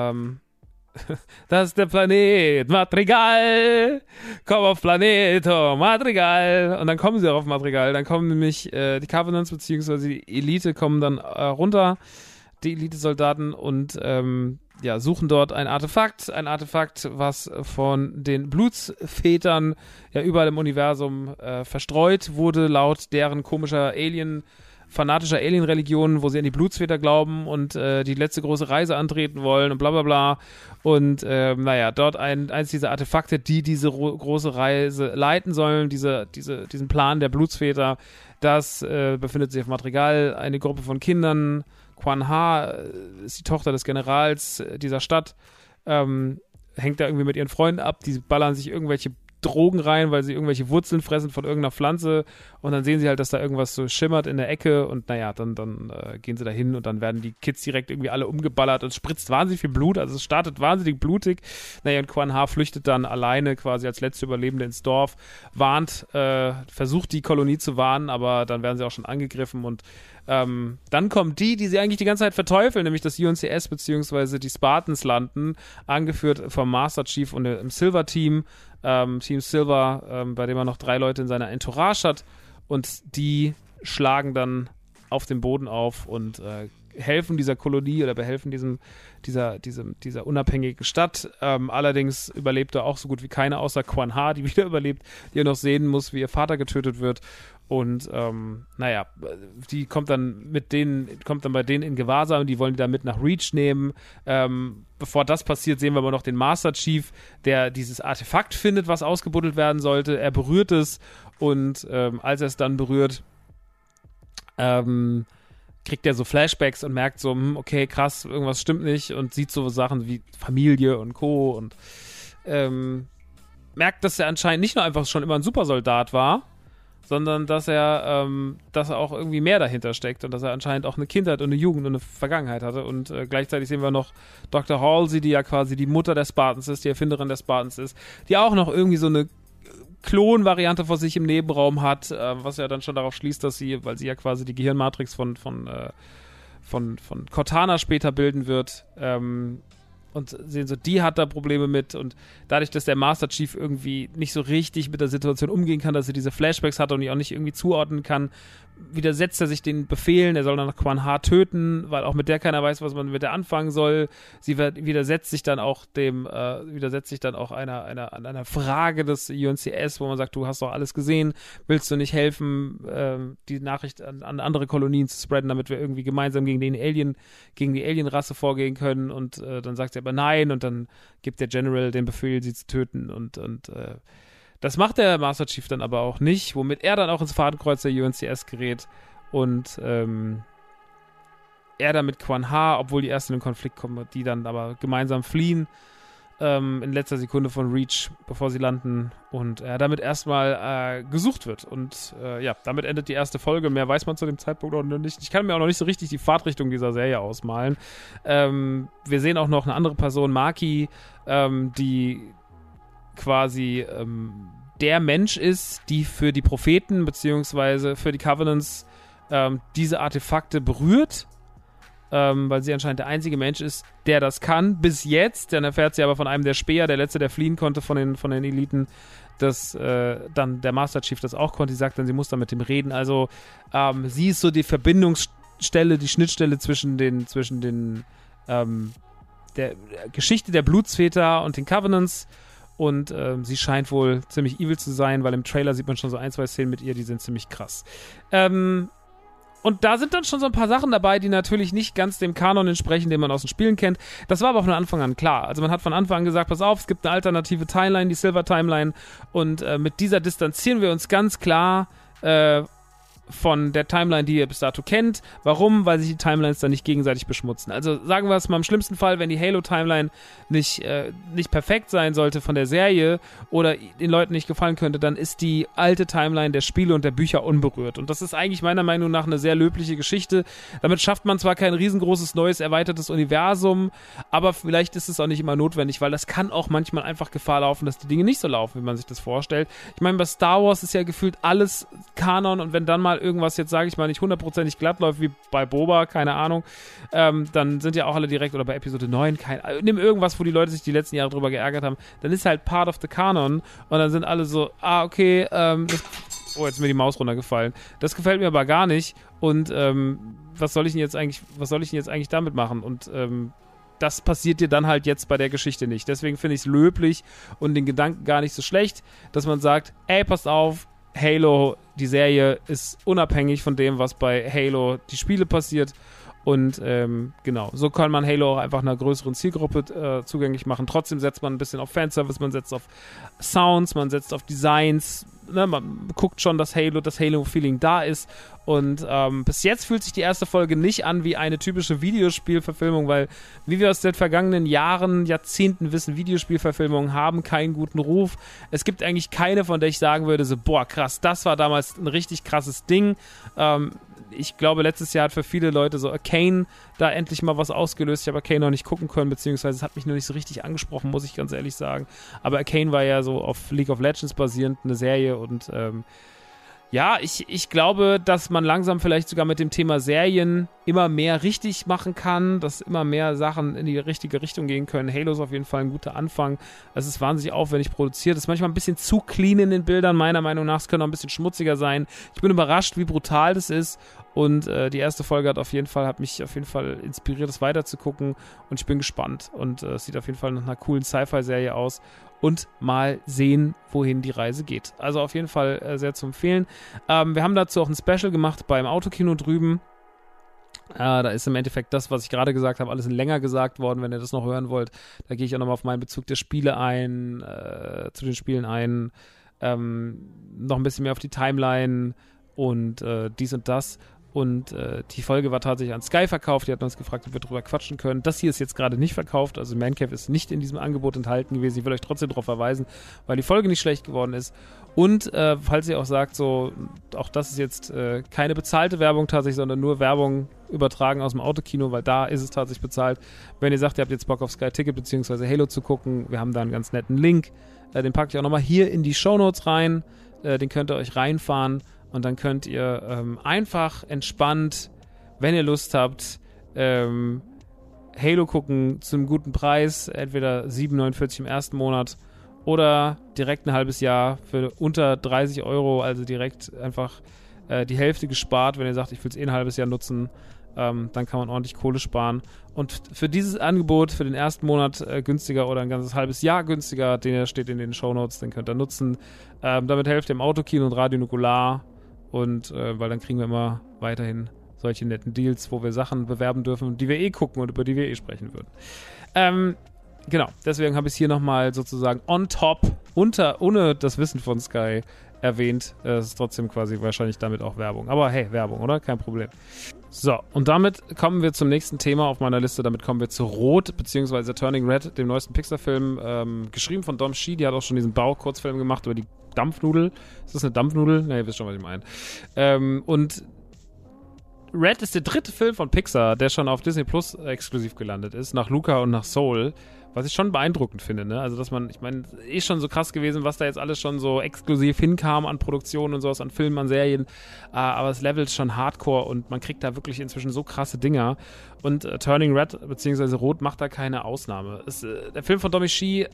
das ist der Planet Madrigal. Komm auf Planeto Madrigal. Und dann kommen sie auch auf Madrigal. Dann kommen nämlich die Covenants bzw. die Elite kommen dann runter, die Elite-Soldaten und suchen dort ein Artefakt, was von den Blutsvätern ja überall im Universum verstreut wurde, laut deren fanatischer Alien-Religion, wo sie an die Blutsväter glauben und die letzte große Reise antreten wollen und bla bla bla. Und dort eins dieser Artefakte, die diese große Reise leiten sollen, diesen Plan der Blutsväter, das befindet sich auf Madrigal. Eine Gruppe von Kindern, Quan Ha ist die Tochter des Generals dieser Stadt, hängt da irgendwie mit ihren Freunden ab, die ballern sich irgendwelche Drogen rein, weil sie irgendwelche Wurzeln fressen von irgendeiner Pflanze und dann sehen sie halt, dass da irgendwas so schimmert in der Ecke und dann gehen sie da hin und dann werden die Kids direkt irgendwie alle umgeballert und es spritzt wahnsinnig viel Blut, also es startet wahnsinnig blutig. Und Quan Ha flüchtet dann alleine quasi als letzte Überlebende ins Dorf, versucht die Kolonie zu warnen, aber dann werden sie auch schon angegriffen und Dann kommen die sie eigentlich die ganze Zeit verteufeln, nämlich das UNCS bzw. die Spartans landen, angeführt vom Master Chief und im Silver-Team, Team Silver, bei dem er noch 3 Leute in seiner Entourage hat, und die schlagen dann auf den Boden auf und helfen dieser Kolonie oder behelfen dieser unabhängigen Stadt. Allerdings überlebt er auch so gut wie keine, außer Quan Ha, die wieder überlebt, die er noch sehen muss, wie ihr Vater getötet wird. Und die kommt dann bei denen in Gewahrsam, die wollen die dann mit nach Reach nehmen. Bevor das passiert, sehen wir aber noch den Master Chief, der dieses Artefakt findet, was ausgebuddelt werden sollte. Er berührt es und als er es dann berührt, kriegt er so Flashbacks und merkt so, okay, krass, irgendwas stimmt nicht, und sieht so Sachen wie Familie und Co. und merkt, dass er anscheinend nicht nur einfach schon immer ein Supersoldat war, sondern dass er auch irgendwie mehr dahinter steckt und dass er anscheinend auch eine Kindheit und eine Jugend und eine Vergangenheit hatte. Und gleichzeitig sehen wir noch Dr. Halsey, die ja quasi die Mutter der Spartans ist, die Erfinderin der Spartans ist, die auch noch irgendwie so eine Klon-Variante vor sich im Nebenraum hat, was ja dann schon darauf schließt, dass weil sie ja quasi die Gehirnmatrix von Cortana später bilden wird, und sehen so, die hat da Probleme mit, und dadurch, dass der Master Chief irgendwie nicht so richtig mit der Situation umgehen kann, dass er diese Flashbacks hat und die auch nicht irgendwie zuordnen kann, widersetzt er sich den Befehlen, er soll dann noch Quan Ha töten, weil auch mit der keiner weiß, was man mit der anfangen soll. Sie widersetzt sich dann auch einer Frage des UNCS, wo man sagt, du hast doch alles gesehen, willst du nicht helfen, die Nachricht an andere Kolonien zu spreaden, damit wir irgendwie gemeinsam gegen die Alien-Rasse vorgehen können, und dann sagt sie aber nein, und dann gibt der General den Befehl, sie zu töten, und das macht der Master Chief dann aber auch nicht, womit er dann auch ins Fadenkreuz der UNCS gerät und er dann mit Quan Ha, obwohl die erst in den Konflikt kommen, die dann aber gemeinsam fliehen in letzter Sekunde von Reach, bevor sie landen, und er damit erstmal gesucht wird. Und damit endet die erste Folge. Mehr weiß man zu dem Zeitpunkt auch noch nicht. Ich kann mir auch noch nicht so richtig die Fahrtrichtung dieser Serie ausmalen. Wir sehen auch noch eine andere Person, Maki, die quasi der Mensch ist, die für die Propheten beziehungsweise für die Covenants diese Artefakte berührt, weil sie anscheinend der einzige Mensch ist, der das kann, bis jetzt. Dann erfährt sie aber von einem der Späher, der letzte, der fliehen konnte von den Eliten, dass dann der Master Chief das auch konnte. Sie sagt dann, sie muss dann mit dem reden. Also sie ist so die Verbindungsstelle, die Schnittstelle zwischen der Geschichte der Blutsväter und den Covenants. Und sie scheint wohl ziemlich evil zu sein, weil im Trailer sieht man schon so 1, 2 Szenen mit ihr, die sind ziemlich krass. Und da sind dann schon so ein paar Sachen dabei, die natürlich nicht ganz dem Kanon entsprechen, den man aus den Spielen kennt. Das war aber von Anfang an klar. Also man hat von Anfang an gesagt, pass auf, es gibt eine alternative Timeline, die Silver Timeline, und mit dieser distanzieren wir uns ganz klar von der Timeline, die ihr bis dato kennt. Warum? Weil sich die Timelines dann nicht gegenseitig beschmutzen. Also sagen wir es mal, im schlimmsten Fall, wenn die Halo-Timeline nicht perfekt sein sollte von der Serie oder den Leuten nicht gefallen könnte, dann ist die alte Timeline der Spiele und der Bücher unberührt. Und das ist eigentlich meiner Meinung nach eine sehr löbliche Geschichte. Damit schafft man zwar kein riesengroßes, neues, erweitertes Universum, aber vielleicht ist es auch nicht immer notwendig, weil das kann auch manchmal einfach Gefahr laufen, dass die Dinge nicht so laufen, wie man sich das vorstellt. Ich meine, bei Star Wars ist ja gefühlt alles Kanon, und wenn dann mal irgendwas jetzt, sage ich mal, nicht 100% glatt läuft, wie bei Boba, keine Ahnung, dann sind ja auch alle direkt, oder bei Episode 9, nimm irgendwas, wo die Leute sich die letzten Jahre drüber geärgert haben, dann ist halt part of the Canon, und dann sind alle so, okay, jetzt ist mir die Maus runtergefallen. Das gefällt mir aber gar nicht, und was soll ich denn jetzt eigentlich damit machen? Und das passiert dir dann halt jetzt bei der Geschichte nicht. Deswegen finde ich es löblich und den Gedanken gar nicht so schlecht, dass man sagt, ey, passt auf, Halo, die Serie ist unabhängig von dem, was bei Halo die Spiele passiert, und genau, so kann man Halo auch einfach einer größeren Zielgruppe zugänglich machen. Trotzdem setzt man ein bisschen auf Fanservice, man setzt auf Sounds, man setzt auf Designs, ne, man guckt schon, dass das Halo-Feeling da ist, und bis jetzt fühlt sich die erste Folge nicht an wie eine typische Videospielverfilmung, weil, wie wir aus den vergangenen Jahren, Jahrzehnten wissen, Videospielverfilmungen haben keinen guten Ruf. Es gibt eigentlich keine, von der ich sagen würde, so, boah, krass, das war damals ein richtig krasses Ding. Ich glaube, letztes Jahr hat für viele Leute so Arcane da endlich mal was ausgelöst. Ich habe Arcane noch nicht gucken können, beziehungsweise es hat mich noch nicht so richtig angesprochen, muss ich ganz ehrlich sagen. Aber Arcane war ja so auf League of Legends basierend eine Serie, und Ja, ich glaube, dass man langsam vielleicht sogar mit dem Thema Serien immer mehr richtig machen kann, dass immer mehr Sachen in die richtige Richtung gehen können. Halo ist auf jeden Fall ein guter Anfang. Es ist wahnsinnig aufwendig produziert. Es ist manchmal ein bisschen zu clean in den Bildern, meiner Meinung nach. Es könnte auch ein bisschen schmutziger sein. Ich bin überrascht, wie brutal das ist. Und die erste Folge hat mich auf jeden Fall inspiriert, das weiterzugucken. Und ich bin gespannt. Und es sieht auf jeden Fall nach einer coolen Sci-Fi-Serie aus. Und mal sehen, wohin die Reise geht. Also auf jeden Fall sehr zu empfehlen. Wir haben dazu auch ein Special gemacht beim Autokino drüben. Da ist im Endeffekt das, was ich gerade gesagt habe, alles in länger gesagt worden, wenn ihr das noch hören wollt. Da gehe ich auch nochmal auf meinen Bezug der Spiele ein, zu den Spielen ein, noch ein bisschen mehr auf die Timeline und dies und das. Und die Folge war tatsächlich an Sky verkauft. Die hatten uns gefragt, ob wir drüber quatschen können. Das hier ist jetzt gerade nicht verkauft. Also Man Cave ist nicht in diesem Angebot enthalten gewesen. Ich will euch trotzdem darauf verweisen, weil die Folge nicht schlecht geworden ist. Und falls ihr auch sagt, so, auch das ist jetzt keine bezahlte Werbung tatsächlich, sondern nur Werbung übertragen aus dem Autokino, weil da ist es tatsächlich bezahlt. Wenn ihr sagt, ihr habt jetzt Bock auf Sky Ticket bzw. Halo zu gucken, wir haben da einen ganz netten Link. Den packe ich auch nochmal hier in die Shownotes rein. Den könnt ihr euch reinfahren. Und dann könnt ihr einfach entspannt, wenn ihr Lust habt, Halo gucken zu einem guten Preis. Entweder 7,49 im ersten Monat oder direkt ein halbes Jahr für unter 30 €. Also direkt einfach die Hälfte gespart. Wenn ihr sagt, ich will es ein halbes Jahr nutzen, dann kann man ordentlich Kohle sparen. Und für dieses Angebot, für den ersten Monat günstiger oder ein ganzes halbes Jahr günstiger, der steht in den Shownotes, den könnt ihr nutzen. Damit helft ihr im Autokino und Radio Nukular. Und weil dann kriegen wir immer weiterhin solche netten Deals, wo wir Sachen bewerben dürfen, die wir gucken und über die wir sprechen würden. Genau, deswegen habe ich es hier nochmal sozusagen on top, ohne das Wissen von Sky erwähnt. Es ist trotzdem quasi wahrscheinlich damit auch Werbung. Aber hey, Werbung, oder? Kein Problem. So, und damit kommen wir zum nächsten Thema auf meiner Liste. Damit kommen wir zu Rot, beziehungsweise Turning Red, dem neuesten Pixar-Film. Geschrieben von Dom Shi, die hat auch schon diesen Bau-Kurzfilm gemacht über die Dampfnudel. Ist das eine Dampfnudel? Ne, ihr wisst schon, was ich meine. Und Red ist der dritte Film von Pixar, der schon auf Disney Plus exklusiv gelandet ist, nach Luca und nach Soul, was ich schon beeindruckend finde, ne? Also, dass man, ich meine, ist schon so krass gewesen, was da jetzt alles schon so exklusiv hinkam an Produktionen und sowas, an Filmen, an Serien, aber es levelt schon hardcore und man kriegt da wirklich inzwischen so krasse Dinger und Turning Red, beziehungsweise Rot, macht da keine Ausnahme. Der Film von Dom Shi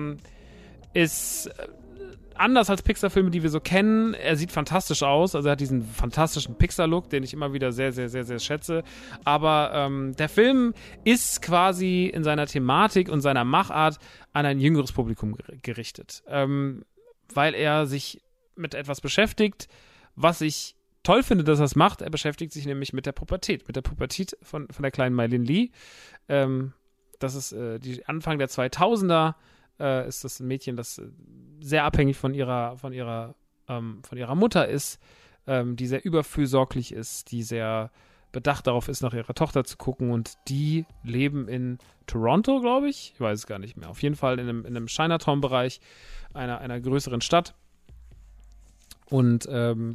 ist anders als Pixar-Filme, die wir so kennen. Er sieht fantastisch aus, also er hat diesen fantastischen Pixar-Look, den ich immer wieder sehr, sehr, sehr, sehr schätze. Aber der Film ist quasi in seiner Thematik und seiner Machart an ein jüngeres Publikum gerichtet. Weil er sich mit etwas beschäftigt, was ich toll finde, dass er es macht. Er beschäftigt sich nämlich mit der Pubertät. Mit der Pubertät von der kleinen Mylin Lee. Das ist die Anfang der 2000er. Ist das ein Mädchen, das sehr abhängig von ihrer Mutter ist, die sehr überfürsorglich ist, die sehr bedacht darauf ist, nach ihrer Tochter zu gucken, und die leben in Toronto, glaube ich. Ich weiß es gar nicht mehr. Auf jeden Fall in einem Chinatown-Bereich einer größeren Stadt. Und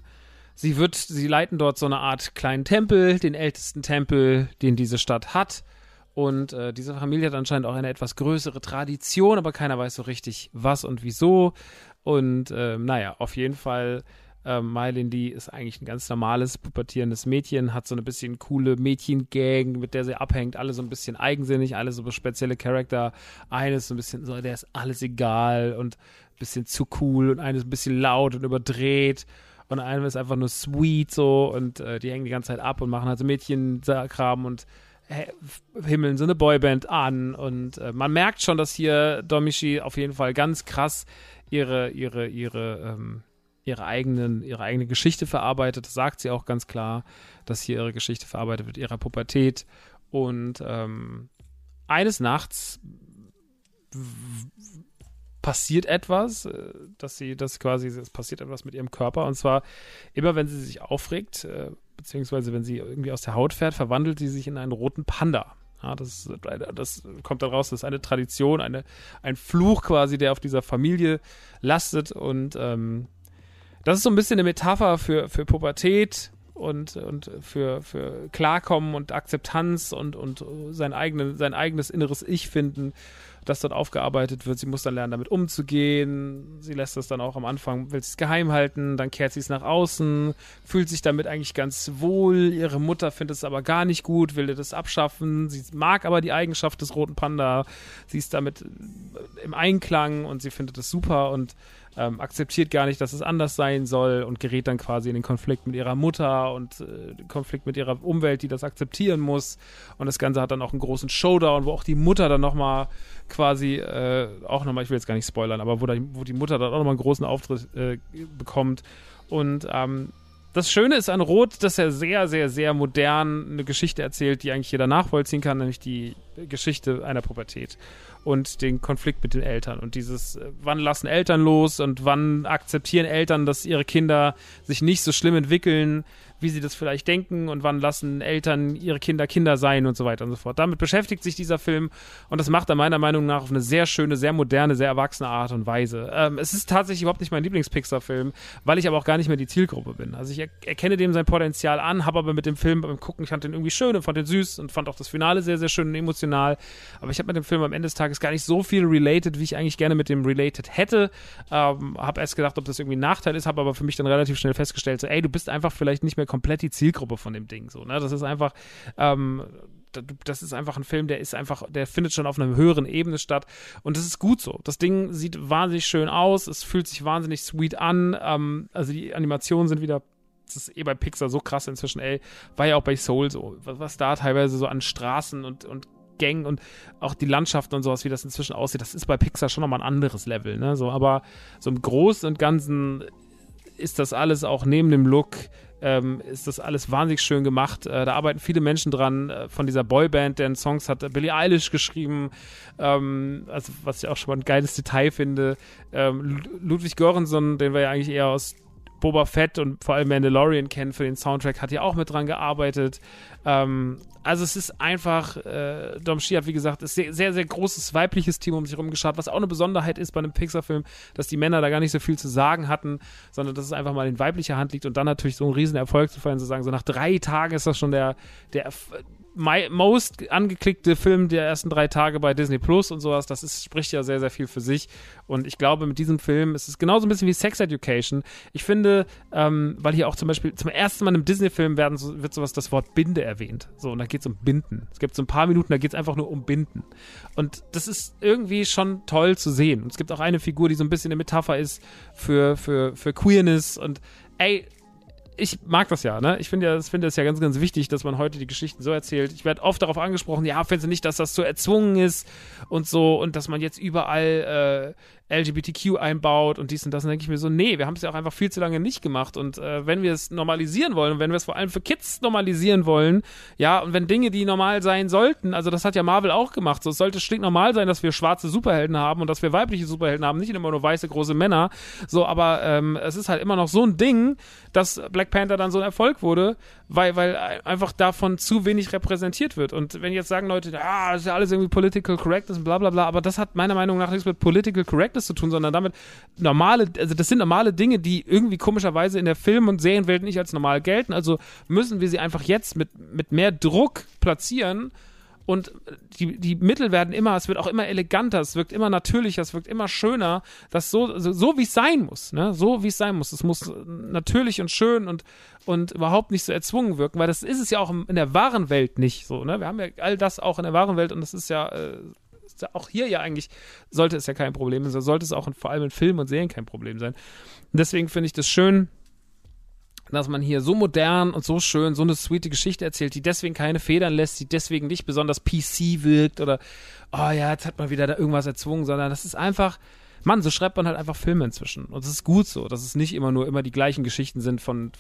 sie leiten dort so eine Art kleinen Tempel, den ältesten Tempel, den diese Stadt hat. Und diese Familie hat anscheinend auch eine etwas größere Tradition, aber keiner weiß so richtig, was und wieso. Und naja, auf jeden Fall, Mylin Lee ist eigentlich ein ganz normales, pubertierendes Mädchen, hat so eine bisschen coole Mädchengang, mit der sie abhängt, alle so ein bisschen eigensinnig, alle so spezielle Charakter. Eine ist so ein bisschen so, der ist alles egal und ein bisschen zu cool, und eine ist ein bisschen laut und überdreht. Und eine ist einfach nur sweet so, und die hängen die ganze Zeit ab und machen halt so Mädchenkram und himmeln so eine Boyband an, und man merkt schon, dass hier Dom Shi auf jeden Fall ganz krass ihre eigene Geschichte verarbeitet. Das sagt sie auch ganz klar, dass hier ihre Geschichte verarbeitet wird, ihrer Pubertät. Und eines Nachts passiert etwas, es passiert etwas mit ihrem Körper, und zwar immer, wenn sie sich aufregt, beziehungsweise wenn sie irgendwie aus der Haut fährt, verwandelt sie sich in einen roten Panda. Ja, das kommt dann raus, das ist eine Tradition, ein Fluch quasi, der auf dieser Familie lastet, und das ist so ein bisschen eine Metapher für Pubertät und für Klarkommen und Akzeptanz und sein eigenes inneres Ich finden. das dort aufgearbeitet wird. Sie muss dann lernen, damit umzugehen. Sie lässt das dann auch am Anfang, will es geheim halten, dann kehrt sie es nach außen, fühlt sich damit eigentlich ganz wohl. Ihre Mutter findet es aber gar nicht gut, will das abschaffen. Sie mag aber die Eigenschaft des roten Panda. Sie ist damit im Einklang und sie findet es super und akzeptiert gar nicht, dass es anders sein soll und gerät dann quasi in den Konflikt mit ihrer Mutter und den Konflikt mit ihrer Umwelt, die das akzeptieren muss. Und das Ganze hat dann auch einen großen Showdown, wo auch die Mutter dann nochmal quasi, auch nochmal, ich will jetzt gar nicht spoilern, aber wo die Mutter dann auch nochmal einen großen Auftritt bekommt. Und das Schöne ist an Rot, dass er sehr, sehr, sehr modern eine Geschichte erzählt, die eigentlich jeder nachvollziehen kann, nämlich die Geschichte einer Pubertät und den Konflikt mit den Eltern und dieses, wann lassen Eltern los und wann akzeptieren Eltern, dass ihre Kinder sich nicht so schlimm entwickeln, wie sie das vielleicht denken und wann lassen Eltern ihre Kinder Kinder sein und so weiter und so fort. Damit beschäftigt sich dieser Film und das macht er meiner Meinung nach auf eine sehr schöne, sehr moderne, sehr erwachsene Art und Weise. Es ist tatsächlich überhaupt nicht mein Lieblings-Pixar-Film, weil ich aber auch gar nicht mehr die Zielgruppe bin. Also ich erkenne dem sein Potenzial an, habe aber mit dem Film beim Gucken, ich fand den irgendwie schön und fand den süß und fand auch das Finale sehr, sehr schön und emotional. Aber ich habe mit dem Film am Ende des Tages gar nicht so viel related, wie ich eigentlich gerne mit dem related hätte. Habe erst gedacht, ob das irgendwie ein Nachteil ist, habe aber für mich dann relativ schnell festgestellt, so, ey, du bist einfach vielleicht nicht mehr komplett die Zielgruppe von dem Ding. So, ne? Das ist einfach ein Film, der findet schon auf einer höheren Ebene statt und das ist gut so. Das Ding sieht wahnsinnig schön aus, es fühlt sich wahnsinnig sweet an, also die Animationen sind wieder, das ist bei Pixar so krass inzwischen, war ja auch bei Soul so, was da teilweise so an Straßen und Gängen und auch die Landschaften und sowas, wie das inzwischen aussieht, das ist bei Pixar schon nochmal ein anderes Level, ne? So, aber so im Großen und Ganzen ist das alles auch neben dem Look ist das alles wahnsinnig schön gemacht. Da arbeiten viele Menschen dran, von dieser Boyband, deren Songs hat Billie Eilish geschrieben, also was ich auch schon mal ein geiles Detail finde. Ludwig Göransson, den wir ja eigentlich eher aus Boba Fett und vor allem Mandalorian kennen für den Soundtrack, hat ja auch mit dran gearbeitet. Also es ist einfach, Dom Shi hat wie gesagt, ist sehr, sehr, sehr großes weibliches Team um sich herum geschaut, was auch eine Besonderheit ist bei einem Pixar-Film, dass die Männer da gar nicht so viel zu sagen hatten, sondern dass es einfach mal in weiblicher Hand liegt und dann natürlich so einen riesen Erfolg zu feiern, zu sagen, so nach 3 Tagen ist das schon der most angeklickte Film der ersten 3 Tage bei Disney Plus und sowas, spricht ja sehr, sehr viel für sich und ich glaube, mit diesem Film ist es genauso ein bisschen wie Sex Education. Ich finde, weil hier auch zum Beispiel zum ersten Mal in einem Disney-Film wird sowas das Wort Binde erwähnt. So, und da geht es um Binden. Es gibt so ein paar Minuten, da geht es einfach nur um Binden. Und das ist irgendwie schon toll zu sehen. Und es gibt auch eine Figur, die so ein bisschen eine Metapher ist für Queerness und ich mag das ja, ne? Ich finde es ja ganz, ganz wichtig, dass man heute die Geschichten so erzählt. Ich werde oft darauf angesprochen, ja, finden Sie nicht, dass das so erzwungen ist und so und dass man jetzt überall LGBTQ einbaut und dies und das. Und dann denke ich mir so, nee, wir haben es ja auch einfach viel zu lange nicht gemacht und wenn wir es normalisieren wollen und wenn wir es vor allem für Kids normalisieren wollen, ja, und wenn Dinge, die normal sein sollten, also das hat ja Marvel auch gemacht, so es sollte stinknormal sein, dass wir schwarze Superhelden haben und dass wir weibliche Superhelden haben, nicht immer nur weiße, große Männer, so, aber es ist halt immer noch so ein Ding, dass Black Panther dann so ein Erfolg wurde, weil einfach davon zu wenig repräsentiert wird und wenn jetzt sagen Leute, das ist ja alles irgendwie Political Correctness und bla bla bla, aber das hat meiner Meinung nach nichts mit Political Correctness zu tun, sondern damit das sind normale Dinge, die irgendwie komischerweise in der Film- und Serienwelt nicht als normal gelten, also müssen wir sie einfach jetzt mit mehr Druck platzieren und die Mittel werden es wird auch immer eleganter, es wirkt immer natürlicher, es wirkt immer schöner, das so wie es sein muss, ne? So wie es sein muss. Es muss natürlich und schön und überhaupt nicht so erzwungen wirken, weil das ist es ja auch in der wahren Welt nicht so, ne? Wir haben ja all das auch in der wahren Welt und das ist ja auch hier ja eigentlich, sollte es ja kein Problem sein, sollte es auch vor allem in Filmen und Serien kein Problem sein. Und deswegen finde ich das schön, dass man hier so modern und so schön so eine sweete Geschichte erzählt, die deswegen keine Federn lässt, die deswegen nicht besonders PC wirkt oder, oh ja, jetzt hat man wieder da irgendwas erzwungen, sondern das ist einfach, Mann, so schreibt man halt einfach Filme inzwischen. Und es ist gut so, dass es nicht immer die gleichen Geschichten sind von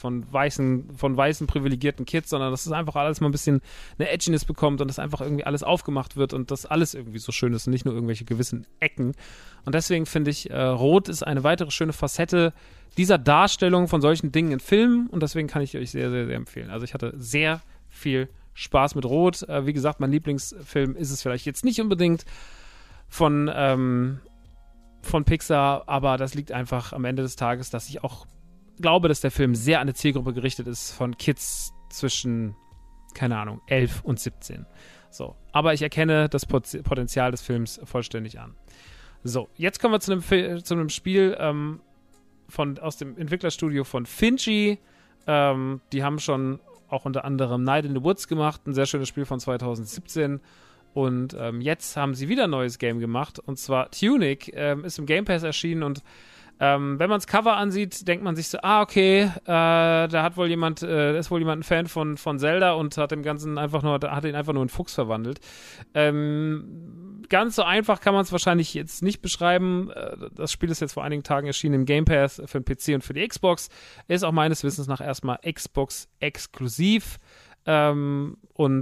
weißen privilegierten Kids, sondern dass es einfach alles mal ein bisschen eine Edginess bekommt und dass einfach irgendwie alles aufgemacht wird und dass alles irgendwie so schön ist und nicht nur irgendwelche gewissen Ecken. Und deswegen finde ich, Rot ist eine weitere schöne Facette dieser Darstellung von solchen Dingen in Filmen und deswegen kann ich euch sehr, sehr, sehr empfehlen. Also ich hatte sehr viel Spaß mit Rot. Wie gesagt, mein Lieblingsfilm ist es vielleicht jetzt nicht unbedingt von Pixar, aber das liegt einfach am Ende des Tages, dass ich auch glaube, dass der Film sehr an eine Zielgruppe gerichtet ist von Kids zwischen keine Ahnung, 11 und 17. So, aber ich erkenne das Potenzial des Films vollständig an. So, jetzt kommen wir zu einem Spiel aus dem Entwicklerstudio von Finji. Die haben schon auch unter anderem Night in the Woods gemacht, ein sehr schönes Spiel von 2017. Und jetzt haben sie wieder ein neues Game gemacht, und zwar Tunic, ist im Game Pass erschienen, und wenn man das Cover ansieht, denkt man sich so, okay, da ist wohl jemand ein Fan von Zelda und hat ihn einfach nur in Fuchs verwandelt. Ganz so einfach kann man es wahrscheinlich jetzt nicht beschreiben. Das Spiel ist jetzt vor einigen Tagen erschienen im Game Pass für den PC und für die Xbox. Ist auch meines Wissens nach erstmal Xbox exklusiv. Ich habe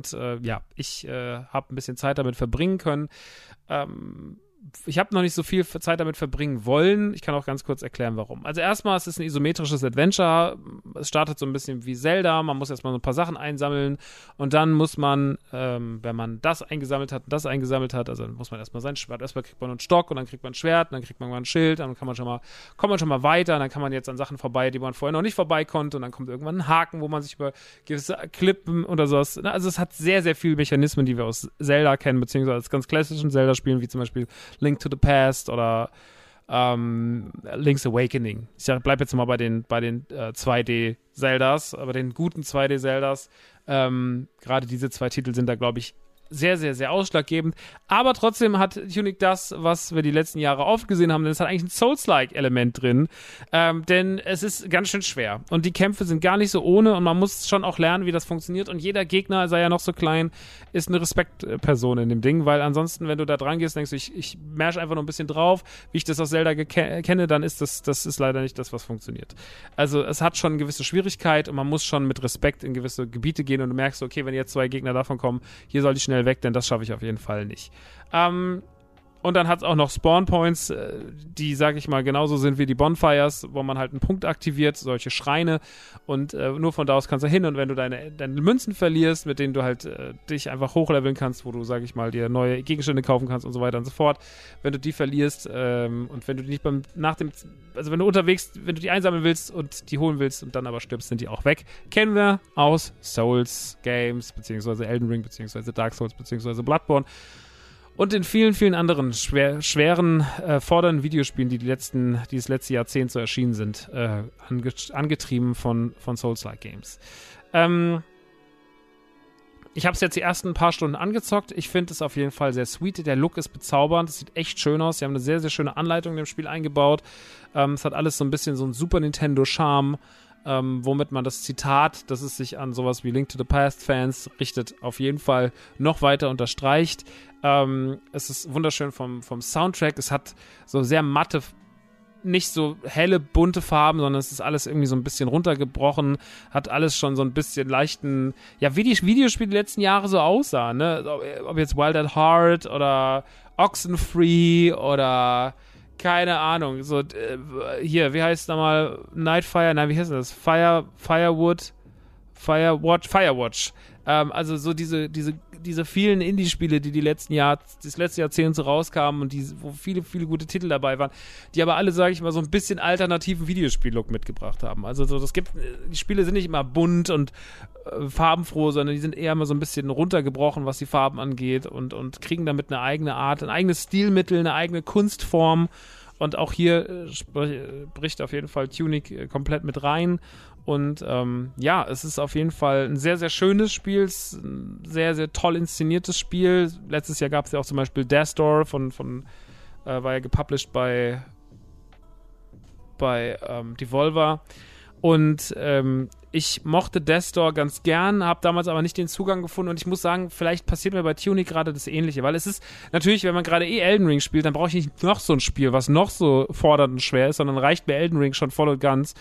ein bisschen Zeit damit verbringen können. Ich habe noch nicht so viel Zeit damit verbringen wollen. Ich kann auch ganz kurz erklären, warum. Also erstmal, es ist ein isometrisches Adventure. Es startet so ein bisschen wie Zelda. Man muss erstmal so ein paar Sachen einsammeln, und dann muss man, wenn man das eingesammelt hat, also dann muss man erstmal sein Schwert, erstmal kriegt man einen Stock, und dann kriegt man ein Schwert, und dann kriegt man mal ein Schild, dann kommt man schon mal weiter, und dann kann man jetzt an Sachen vorbei, die man vorher noch nicht vorbei konnte, und dann kommt irgendwann ein Haken, wo man sich über gewisse Klippen oder sowas, also es hat sehr, sehr viele Mechanismen, die wir aus Zelda kennen, beziehungsweise aus ganz klassischen Zelda-Spielen, wie zum Beispiel Link to the Past oder Link's Awakening. Ich bleibe jetzt mal bei den 2D-Zeldas, aber den guten 2D-Zeldas. Gerade diese zwei Titel sind da, glaube ich, sehr, sehr, sehr ausschlaggebend. Aber trotzdem hat Tunic das, was wir die letzten Jahre oft gesehen haben, denn es hat eigentlich ein Souls-like-Element drin. Denn es ist ganz schön schwer. Und die Kämpfe sind gar nicht so ohne, und man muss schon auch lernen, wie das funktioniert. Und jeder Gegner, sei ja noch so klein, ist eine Respektperson in dem Ding, weil ansonsten, wenn du da dran gehst, denkst du, ich mersch einfach nur ein bisschen drauf, wie ich das aus Zelda kenne, dann ist das ist leider nicht das, was funktioniert. Also es hat schon eine gewisse Schwierigkeit, und man muss schon mit Respekt in gewisse Gebiete gehen, und du merkst, okay, wenn jetzt 2 Gegner davon kommen, hier soll ich schnell weg, denn das schaffe ich auf jeden Fall nicht. Und dann hat es auch noch Spawn-Points, die, sag ich mal, genauso sind wie die Bonfires, wo man halt einen Punkt aktiviert, solche Schreine, und nur von da aus kannst du hin, und wenn du deine Münzen verlierst, mit denen du halt dich einfach hochleveln kannst, wo du, sag ich mal, dir neue Gegenstände kaufen kannst und so weiter und so fort, wenn du die verlierst und wenn du die nicht wenn du unterwegs, wenn du die einsammeln willst und die holen willst und dann aber stirbst, sind die auch weg. Kennen wir aus Souls-Games, beziehungsweise Elden Ring, beziehungsweise Dark Souls, beziehungsweise Bloodborne. Und in vielen, vielen anderen schweren, fordernden Videospielen, die das letzte Jahrzehnt so erschienen sind, angetrieben von Souls-like Games. Ich habe es jetzt die ersten paar Stunden angezockt. Ich finde es auf jeden Fall sehr sweet. Der Look ist bezaubernd. Es sieht echt schön aus. Sie haben eine sehr, sehr schöne Anleitung in dem Spiel eingebaut. Es hat alles so ein bisschen so einen Super Nintendo-Charme, womit man das Zitat, dass es sich an sowas wie Link to the Past-Fans richtet, auf jeden Fall noch weiter unterstreicht. Es ist wunderschön vom Soundtrack. Es hat so sehr matte, nicht so helle, bunte Farben, sondern es ist alles irgendwie so ein bisschen runtergebrochen, hat alles schon so ein bisschen leichten, ja, wie die Videospiele die letzten Jahre so aussahen, ne? Ob jetzt Wild at Heart oder Oxenfree oder keine Ahnung, so, hier, wie heißt es nochmal? Nightfire, nein, wie heißt das? Firewatch. Also so diese vielen Indie-Spiele, die das letzte Jahrzehnt so rauskamen und wo viele, viele gute Titel dabei waren, die aber alle, sage ich mal, so ein bisschen alternativen Videospiel-Look mitgebracht haben. Also so, die Spiele sind nicht immer bunt und farbenfroh, sondern die sind eher mal so ein bisschen runtergebrochen, was die Farben angeht, und kriegen damit eine eigene Art, ein eigenes Stilmittel, eine eigene Kunstform. Und auch hier bricht auf jeden Fall Tunic komplett mit rein. Und ja, es ist auf jeden Fall ein sehr, sehr schönes Spiel, ein sehr, sehr toll inszeniertes Spiel. Letztes Jahr gab es ja auch zum Beispiel Death Door war ja gepublished bei Devolver. Und ich mochte Death Door ganz gern, habe damals aber nicht den Zugang gefunden, und ich muss sagen, vielleicht passiert mir bei Tunic gerade das Ähnliche, weil es ist natürlich, wenn man gerade Elden Ring spielt, dann brauche ich nicht noch so ein Spiel, was noch so fordernd und schwer ist, sondern reicht mir Elden Ring schon voll und ganz.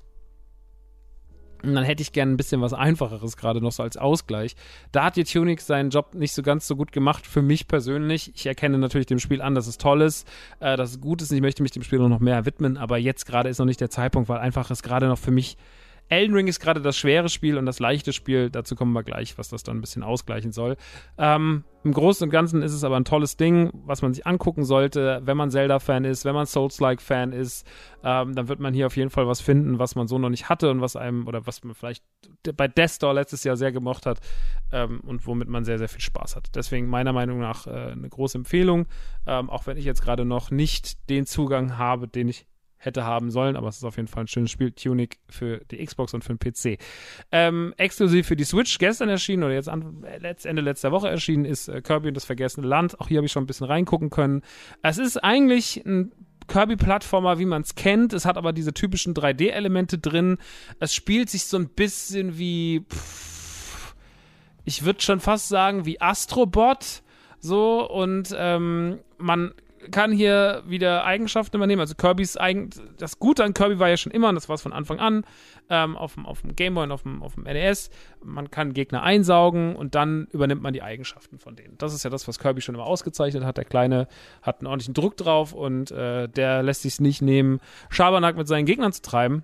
Und dann hätte ich gerne ein bisschen was Einfacheres gerade noch so als Ausgleich. Da hat die Tunic seinen Job nicht so ganz so gut gemacht, für mich persönlich. Ich erkenne natürlich dem Spiel an, dass es toll ist, dass es gut ist, und ich möchte mich dem Spiel noch mehr widmen, aber jetzt gerade ist noch nicht der Zeitpunkt, weil einfach es gerade noch für mich Elden Ring ist gerade das schwere Spiel und das leichte Spiel, dazu kommen wir gleich, was das dann ein bisschen ausgleichen soll. Im Großen und Ganzen ist es aber ein tolles Ding, was man sich angucken sollte, wenn man Zelda-Fan ist, wenn man Souls-like-Fan ist, dann wird man hier auf jeden Fall was finden, was man so noch nicht hatte und was man vielleicht bei Death Store letztes Jahr sehr gemocht hat, und womit man sehr, sehr viel Spaß hat. Deswegen meiner Meinung nach eine große Empfehlung, auch wenn ich jetzt gerade noch nicht den Zugang habe, den ich hätte haben sollen, aber es ist auf jeden Fall ein schönes Spiel. Tunic für die Xbox und für den PC. Exklusiv für die Switch gestern erschienen oder jetzt Ende letzter Woche erschienen ist Kirby und das vergessene Land. Auch hier habe ich schon ein bisschen reingucken können. Es ist eigentlich ein Kirby-Plattformer, wie man es kennt. Es hat aber diese typischen 3D-Elemente drin. Es spielt sich so ein bisschen wie, ich würde schon fast sagen, wie Astrobot. So, und man kann hier wieder Eigenschaften übernehmen. Also das Gute an Kirby war ja schon immer, und das war es von Anfang an, auf dem Game Boy und auf dem NES, man kann Gegner einsaugen und dann übernimmt man die Eigenschaften von denen. Das ist ja das, was Kirby schon immer ausgezeichnet hat. Der Kleine hat einen ordentlichen Druck drauf und der lässt sich nicht nehmen, Schabernack mit seinen Gegnern zu treiben.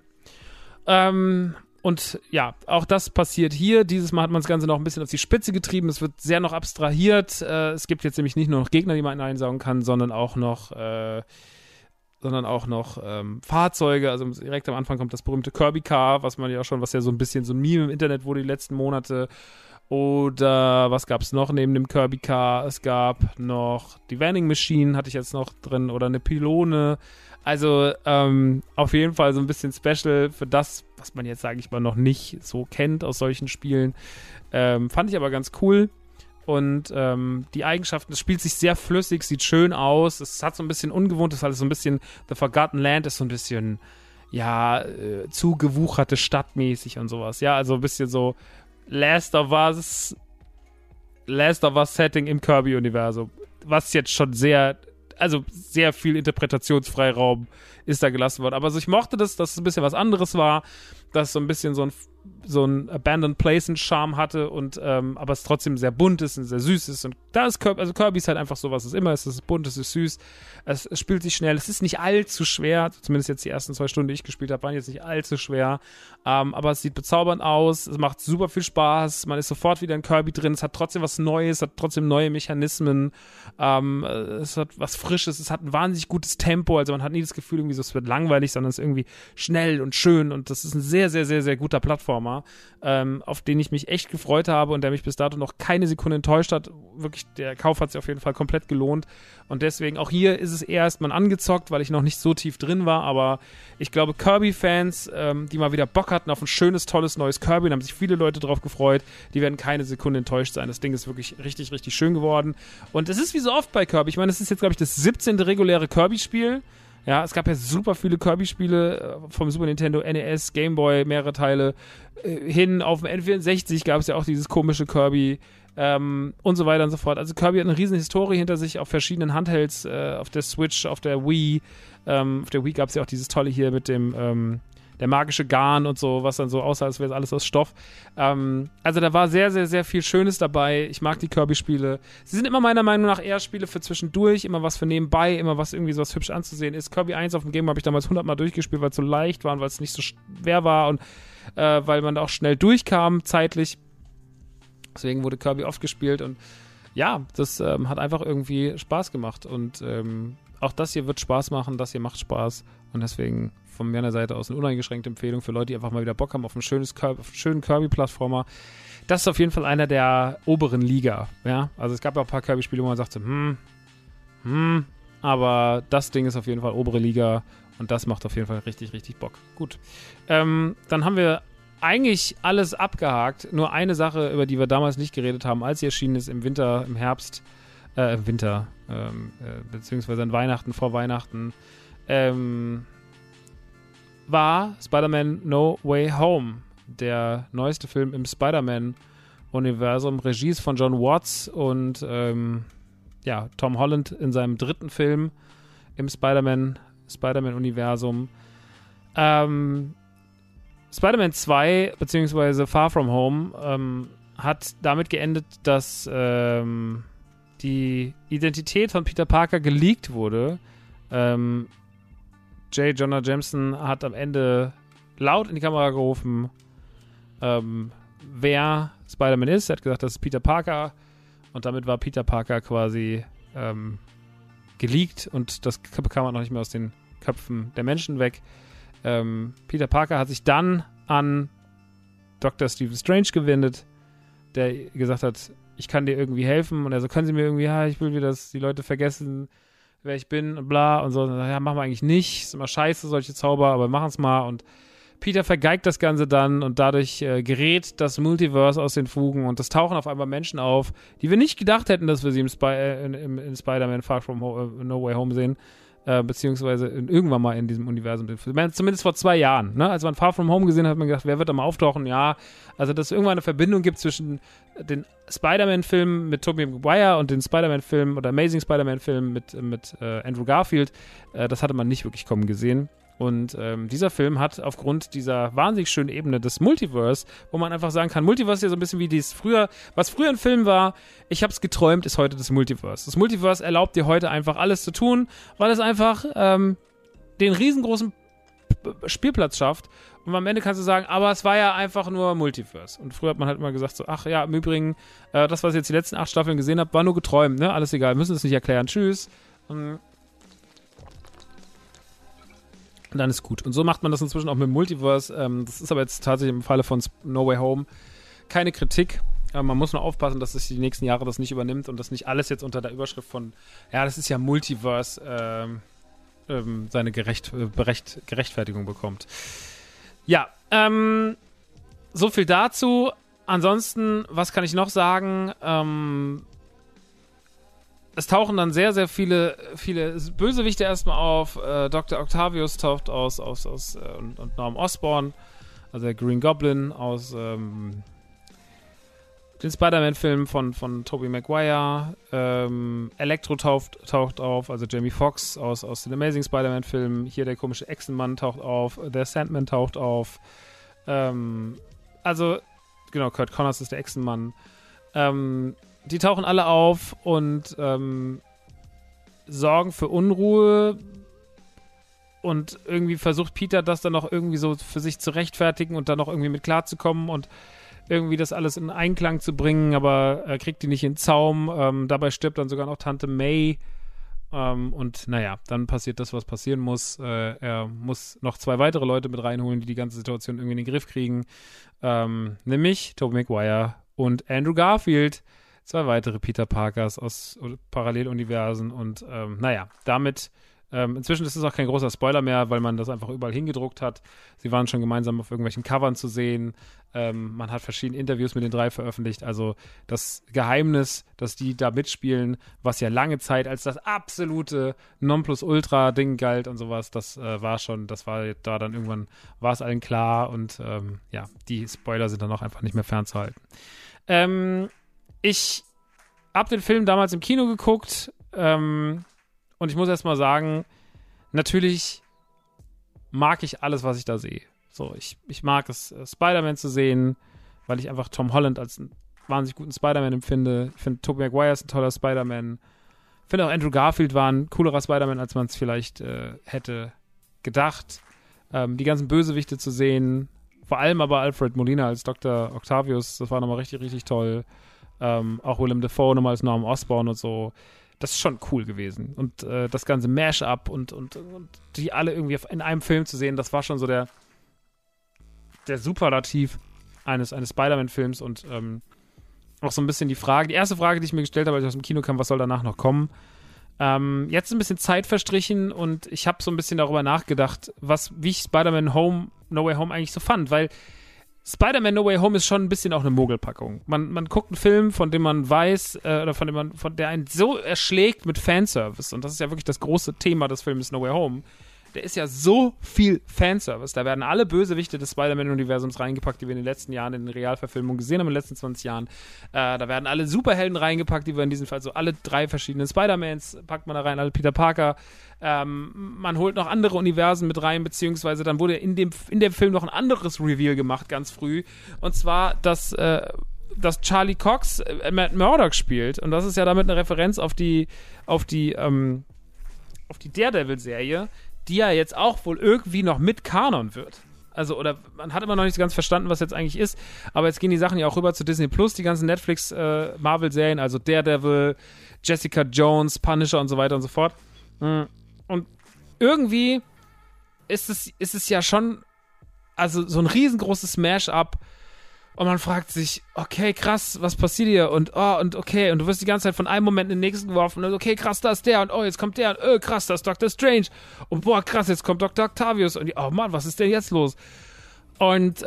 Und ja, auch das passiert hier. Dieses Mal hat man das Ganze noch ein bisschen auf die Spitze getrieben. Es wird sehr noch abstrahiert. Es gibt jetzt nämlich nicht nur noch Gegner, die man einsaugen kann, sondern auch noch Fahrzeuge. Also direkt am Anfang kommt das berühmte Kirby Car, was ja so ein bisschen so ein Meme im Internet wurde die letzten Monate. Oder was gab es noch neben dem Kirby Car? Es gab noch die Vending Machine, hatte ich jetzt noch drin, oder eine Pylone. Also auf jeden Fall so ein bisschen special für das, was man jetzt, sage ich mal, noch nicht so kennt aus solchen Spielen. Fand ich aber ganz cool. Und die Eigenschaften, es spielt sich sehr flüssig, sieht schön aus. Es hat so ein bisschen Ungewohntes, weil es so ein bisschen The Forgotten Land ist, so ein bisschen, ja, zugewucherte Stadtmäßig und sowas. Ja, also ein bisschen so Last of Us Setting im Kirby-Universum. Was jetzt schon sehr viel Interpretationsfreiraum ist da gelassen worden. Aber also ich mochte das, dass es ein bisschen was anderes war, dass es so ein bisschen so ein Abandoned Place-Charme hatte und aber es trotzdem sehr bunt ist und sehr süß ist. Und da ist Kirby ist halt einfach so, was es immer ist. Es ist bunt, es ist süß, es spielt sich schnell, es ist nicht allzu schwer, zumindest jetzt die ersten 2 Stunden, die ich gespielt habe, waren jetzt nicht allzu schwer, aber es sieht bezaubernd aus, es macht super viel Spaß, man ist sofort wieder in Kirby drin, es hat trotzdem was Neues, hat trotzdem neue Mechanismen, es hat was Frisches, es hat ein wahnsinnig gutes Tempo, also man hat nie das Gefühl, irgendwie so, es wird langweilig, sondern es ist irgendwie schnell und schön und das ist ein sehr, sehr, sehr, sehr guter Plattformer, auf den ich mich echt gefreut habe und der mich bis dato noch keine Sekunde enttäuscht hat. Wirklich, der Kauf hat sich auf jeden Fall komplett gelohnt und deswegen auch hier ist es erst mal angezockt, weil ich noch nicht so tief drin war, aber ich glaube Kirby-Fans, die mal wieder Bock hatten auf ein schönes, tolles, neues Kirby, da haben sich viele Leute drauf gefreut, die werden keine Sekunde enttäuscht sein. Das Ding ist wirklich richtig, richtig schön geworden und es ist wie so oft bei Kirby, ich meine, es ist jetzt, glaube ich, das 17. reguläre Kirby-Spiel. Ja, es gab ja super viele Kirby-Spiele vom Super Nintendo, NES, Game Boy, mehrere Teile. Hin auf dem N64 gab es ja auch dieses komische Kirby und so weiter und so fort. Also Kirby hat eine riesen Historie hinter sich auf verschiedenen Handhelds, auf der Switch, auf der Wii. Auf der Wii gab es ja auch dieses tolle hier mit dem der magische Garn und so, was dann so aussah, als wäre es alles aus Stoff. Also da war sehr, sehr, sehr viel Schönes dabei. Ich mag die Kirby-Spiele. Sie sind immer meiner Meinung nach eher Spiele für zwischendurch, immer was für nebenbei, immer was irgendwie so was hübsch anzusehen ist. Kirby 1 auf dem Game habe ich damals 100 Mal durchgespielt, weil es so leicht war und weil es nicht so schwer war und weil man da auch schnell durchkam, zeitlich. Deswegen wurde Kirby oft gespielt und ja, das hat einfach irgendwie Spaß gemacht und auch das hier wird Spaß machen, das hier macht Spaß und deswegen von meiner Seite aus eine uneingeschränkte Empfehlung für Leute, die einfach mal wieder Bock haben auf einen schönen Kirby-Plattformer. Das ist auf jeden Fall einer der oberen Liga, ja, also es gab ja auch ein paar Kirby-Spiele, wo man sagte, aber das Ding ist auf jeden Fall obere Liga und das macht auf jeden Fall richtig, richtig Bock. Gut, dann haben wir eigentlich alles abgehakt, nur eine Sache, über die wir damals nicht geredet haben, als sie erschienen ist im Herbst, beziehungsweise an Weihnachten, vor Weihnachten, war Spider-Man No Way Home, der neueste Film im Spider-Man-Universum. Regie ist von John Watts und Tom Holland in seinem 3. Film im Spider-Man-Universum. Spider-Man 2, beziehungsweise Far From Home, hat damit geendet, dass die Identität von Peter Parker geleakt wurde. J. Jonah Jameson hat am Ende laut in die Kamera gerufen, wer Spider-Man ist. Er hat gesagt, das ist Peter Parker. Und damit war Peter Parker quasi geleakt und das bekam man noch nicht mehr aus den Köpfen der Menschen weg. Peter Parker hat sich dann an Dr. Stephen Strange gewendet, der gesagt hat, ich kann dir irgendwie helfen. Und er so, können Sie mir irgendwie, ja, ich will wieder, dass die Leute vergessen, wer ich bin und bla und so. Und ja, machen wir eigentlich nicht. Ist immer scheiße, solche Zauber, aber machen es mal. Und Peter vergeigt das Ganze dann und dadurch gerät das Multiverse aus den Fugen und es tauchen auf einmal Menschen auf, die wir nicht gedacht hätten, dass wir sie in Spider-Man Far From No Way Home sehen, beziehungsweise irgendwann mal in diesem Universum. Zumindest vor 2 Jahren. Ne? Als man Far From Home gesehen hat, hat man gedacht, wer wird da mal auftauchen? Ja, also dass es irgendwann eine Verbindung gibt zwischen den Spider-Man-Filmen mit Tobey Maguire und den Spider-Man-Filmen oder Amazing Spider-Man-Filmen mit Andrew Garfield, das hatte man nicht wirklich kommen gesehen. Und dieser Film hat aufgrund dieser wahnsinnig schönen Ebene des Multiverse, wo man einfach sagen kann, Multiverse ist ja so ein bisschen wie was früher ein Film war, ich hab's geträumt, ist heute das Multiverse. Das Multiverse erlaubt dir heute einfach alles zu tun, weil es einfach den riesengroßen Spielplatz schafft. Und am Ende kannst du sagen, aber es war ja einfach nur Multiverse. Und früher hat man halt immer gesagt so, ach ja, im Übrigen, das, was ich jetzt die letzten 8 Staffeln gesehen habe, war nur geträumt, ne? Alles egal, müssen es nicht erklären. Tschüss. Und dann ist gut. Und so macht man das inzwischen auch mit dem Multiverse. Das ist aber jetzt tatsächlich im Falle von No Way Home keine Kritik. Man muss nur aufpassen, dass sich die nächsten Jahre das nicht übernimmt und das nicht alles jetzt unter der Überschrift von, ja, das ist ja Multiverse, seine Gerechtfertigung bekommt. Ja, so viel dazu. Ansonsten, was kann ich noch sagen? Es tauchen dann sehr, sehr viele Bösewichte erstmal auf. Dr. Octavius taucht aus und Norman Osborn, also der Green Goblin aus den Spider-Man-Filmen von Tobey Maguire. Electro taucht auf, also Jamie Foxx aus den Amazing Spider-Man-Filmen. Hier der komische Echsenmann taucht auf. Der Sandman taucht auf. Also, genau, Kurt Connors ist der Echsenmann. Die tauchen alle auf und sorgen für Unruhe und irgendwie versucht Peter das dann noch irgendwie so für sich zu rechtfertigen und dann noch irgendwie mit klarzukommen und irgendwie das alles in Einklang zu bringen, aber er kriegt die nicht in den Zaum. Dabei stirbt dann sogar noch Tante May und naja, dann passiert das, was passieren muss. Er muss noch 2 weitere Leute mit reinholen, die die ganze Situation irgendwie in den Griff kriegen, nämlich Tobey Maguire und Andrew Garfield. 2 weitere Peter Parkers aus Paralleluniversen und naja, damit inzwischen ist es auch kein großer Spoiler mehr, weil man das einfach überall hingedruckt hat. Sie waren schon gemeinsam auf irgendwelchen Covern zu sehen. Man hat verschiedene Interviews mit den 3 veröffentlicht. Also das Geheimnis, dass die da mitspielen, was ja lange Zeit als das absolute Nonplusultra-Ding galt und sowas, das war da dann irgendwann, war es allen klar und ja, die Spoiler sind dann auch einfach nicht mehr fernzuhalten. Ich habe den Film damals im Kino geguckt und ich muss erst mal sagen, natürlich mag ich alles, was ich da sehe. So, ich mag es, Spider-Man zu sehen, weil ich einfach Tom Holland als einen wahnsinnig guten Spider-Man empfinde. Ich finde, Tobey Maguire ist ein toller Spider-Man. Ich finde auch, Andrew Garfield war ein coolerer Spider-Man, als man es vielleicht hätte gedacht. Die ganzen Bösewichte zu sehen, vor allem aber Alfred Molina als Dr. Octavius, das war nochmal richtig, richtig toll. Auch Willem Dafoe nochmal als Norman Osborn und so. Das ist schon cool gewesen. Und das ganze Mash-up und die alle irgendwie in einem Film zu sehen, das war schon so der Superlativ eines Spider-Man-Films und auch so ein bisschen die erste Frage, die ich mir gestellt habe, als ich aus dem Kino kam, was soll danach noch kommen? Jetzt ist ein bisschen Zeit verstrichen und ich habe so ein bisschen darüber nachgedacht, wie ich Spider-Man No Way Home eigentlich so fand, weil Spider-Man No Way Home ist schon ein bisschen auch eine Mogelpackung. Man guckt einen Film, von dem man weiß, oder von der einen so erschlägt mit Fanservice. Und das ist ja wirklich das große Thema des Films No Way Home. Der ist ja so viel Fanservice. Da werden alle Bösewichte des Spider-Man-Universums reingepackt, die wir in den letzten Jahren in den Realverfilmungen gesehen haben, in den letzten 20 Jahren. Da werden alle Superhelden reingepackt, die wir in diesem Fall, so alle 3 verschiedenen Spider-Mans packt man da rein, alle Peter Parker. Man holt noch andere Universen mit rein, beziehungsweise dann wurde in dem Film noch ein anderes Reveal gemacht, ganz früh. Und zwar, dass Charlie Cox Matt Murdock spielt. Und das ist ja damit eine Referenz auf die Daredevil-Serie, die ja jetzt auch wohl irgendwie noch mit Kanon wird. Also, oder man hat immer noch nicht so ganz verstanden, was jetzt eigentlich ist. Aber jetzt gehen die Sachen ja auch rüber zu Disney Plus, die ganzen Netflix Marvel-Serien, also Daredevil, Jessica Jones, Punisher und so weiter und so fort. Und irgendwie ist es ja schon, also so ein riesengroßes Smash-Up. Und man fragt sich, okay, krass, was passiert hier? Und okay, und du wirst die ganze Zeit von einem Moment in den nächsten geworfen. Und okay, krass, da ist der. Und jetzt kommt der. Und krass, da ist Doctor Strange. Und boah, krass, jetzt kommt Dr. Octavius. Und oh Mann, was ist denn jetzt los? Und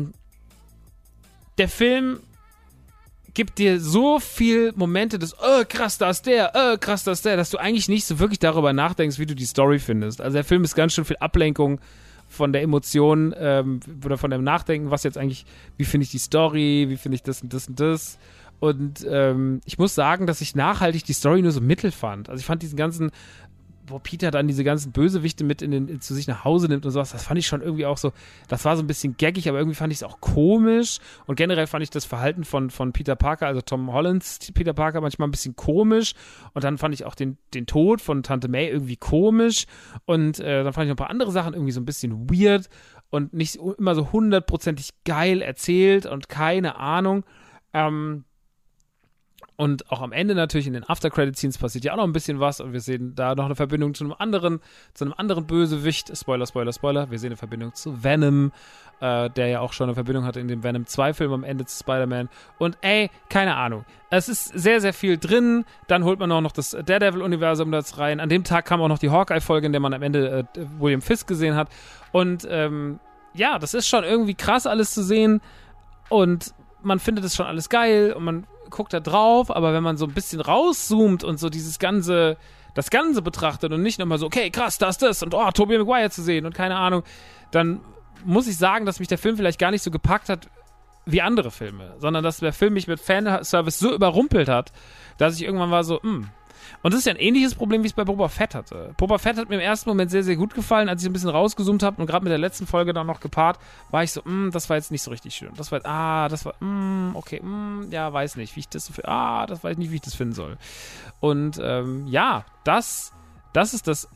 der Film gibt dir so viel Momente des, krass, da ist der. Krass, da ist der, dass du eigentlich nicht so wirklich darüber nachdenkst, wie du die Story findest. Also der Film ist ganz schön viel Ablenkung von der Emotion oder von dem Nachdenken, was jetzt eigentlich, wie finde ich die Story, wie finde ich das und das und das. Und ich muss sagen, dass ich nachhaltig die Story nur so mittel fand. Also ich fand diesen ganzen, wo Peter dann diese ganzen Bösewichte mit zu sich nach Hause nimmt und sowas, das fand ich schon irgendwie auch so, das war so ein bisschen gaggig, aber irgendwie fand ich es auch komisch. Und generell fand ich das Verhalten von Peter Parker, also Tom Hollands Peter Parker, manchmal ein bisschen komisch. Und dann fand ich auch den Tod von Tante May irgendwie komisch. Und dann fand ich noch ein paar andere Sachen irgendwie so ein bisschen weird und nicht immer so 100%ig geil erzählt und keine Ahnung. Und auch am Ende natürlich in den After-Credit-Scenes passiert ja auch noch ein bisschen was und wir sehen da noch eine Verbindung zu einem anderen Bösewicht. Spoiler, Spoiler, Spoiler. Wir sehen eine Verbindung zu Venom, der ja auch schon eine Verbindung hatte in dem Venom 2-Film am Ende zu Spider-Man. Und keine Ahnung. Es ist sehr, sehr viel drin. Dann holt man auch noch das Daredevil-Universum da rein. An dem Tag kam auch noch die Hawkeye-Folge, in der man am Ende William Fisk gesehen hat. Und ja, das ist schon irgendwie krass alles zu sehen und man findet es schon alles geil und man guckt da drauf, aber wenn man so ein bisschen rauszoomt und so das Ganze betrachtet und nicht nochmal so, okay, krass, das und Tobey Maguire zu sehen und keine Ahnung, dann muss ich sagen, dass mich der Film vielleicht gar nicht so gepackt hat wie andere Filme, sondern dass der Film mich mit Fanservice so überrumpelt hat, dass ich irgendwann war so, Und das ist ja ein ähnliches Problem, wie ich es bei Boba Fett hatte. Boba Fett hat mir im ersten Moment sehr, sehr gut gefallen, als ich ein bisschen rausgezoomt habe und gerade mit der letzten Folge dann noch gepaart, war ich so, das war jetzt nicht so richtig schön. Das war, okay, ja, weiß nicht, wie ich das so das weiß ich nicht, wie ich das finden soll. Und ja, das ist das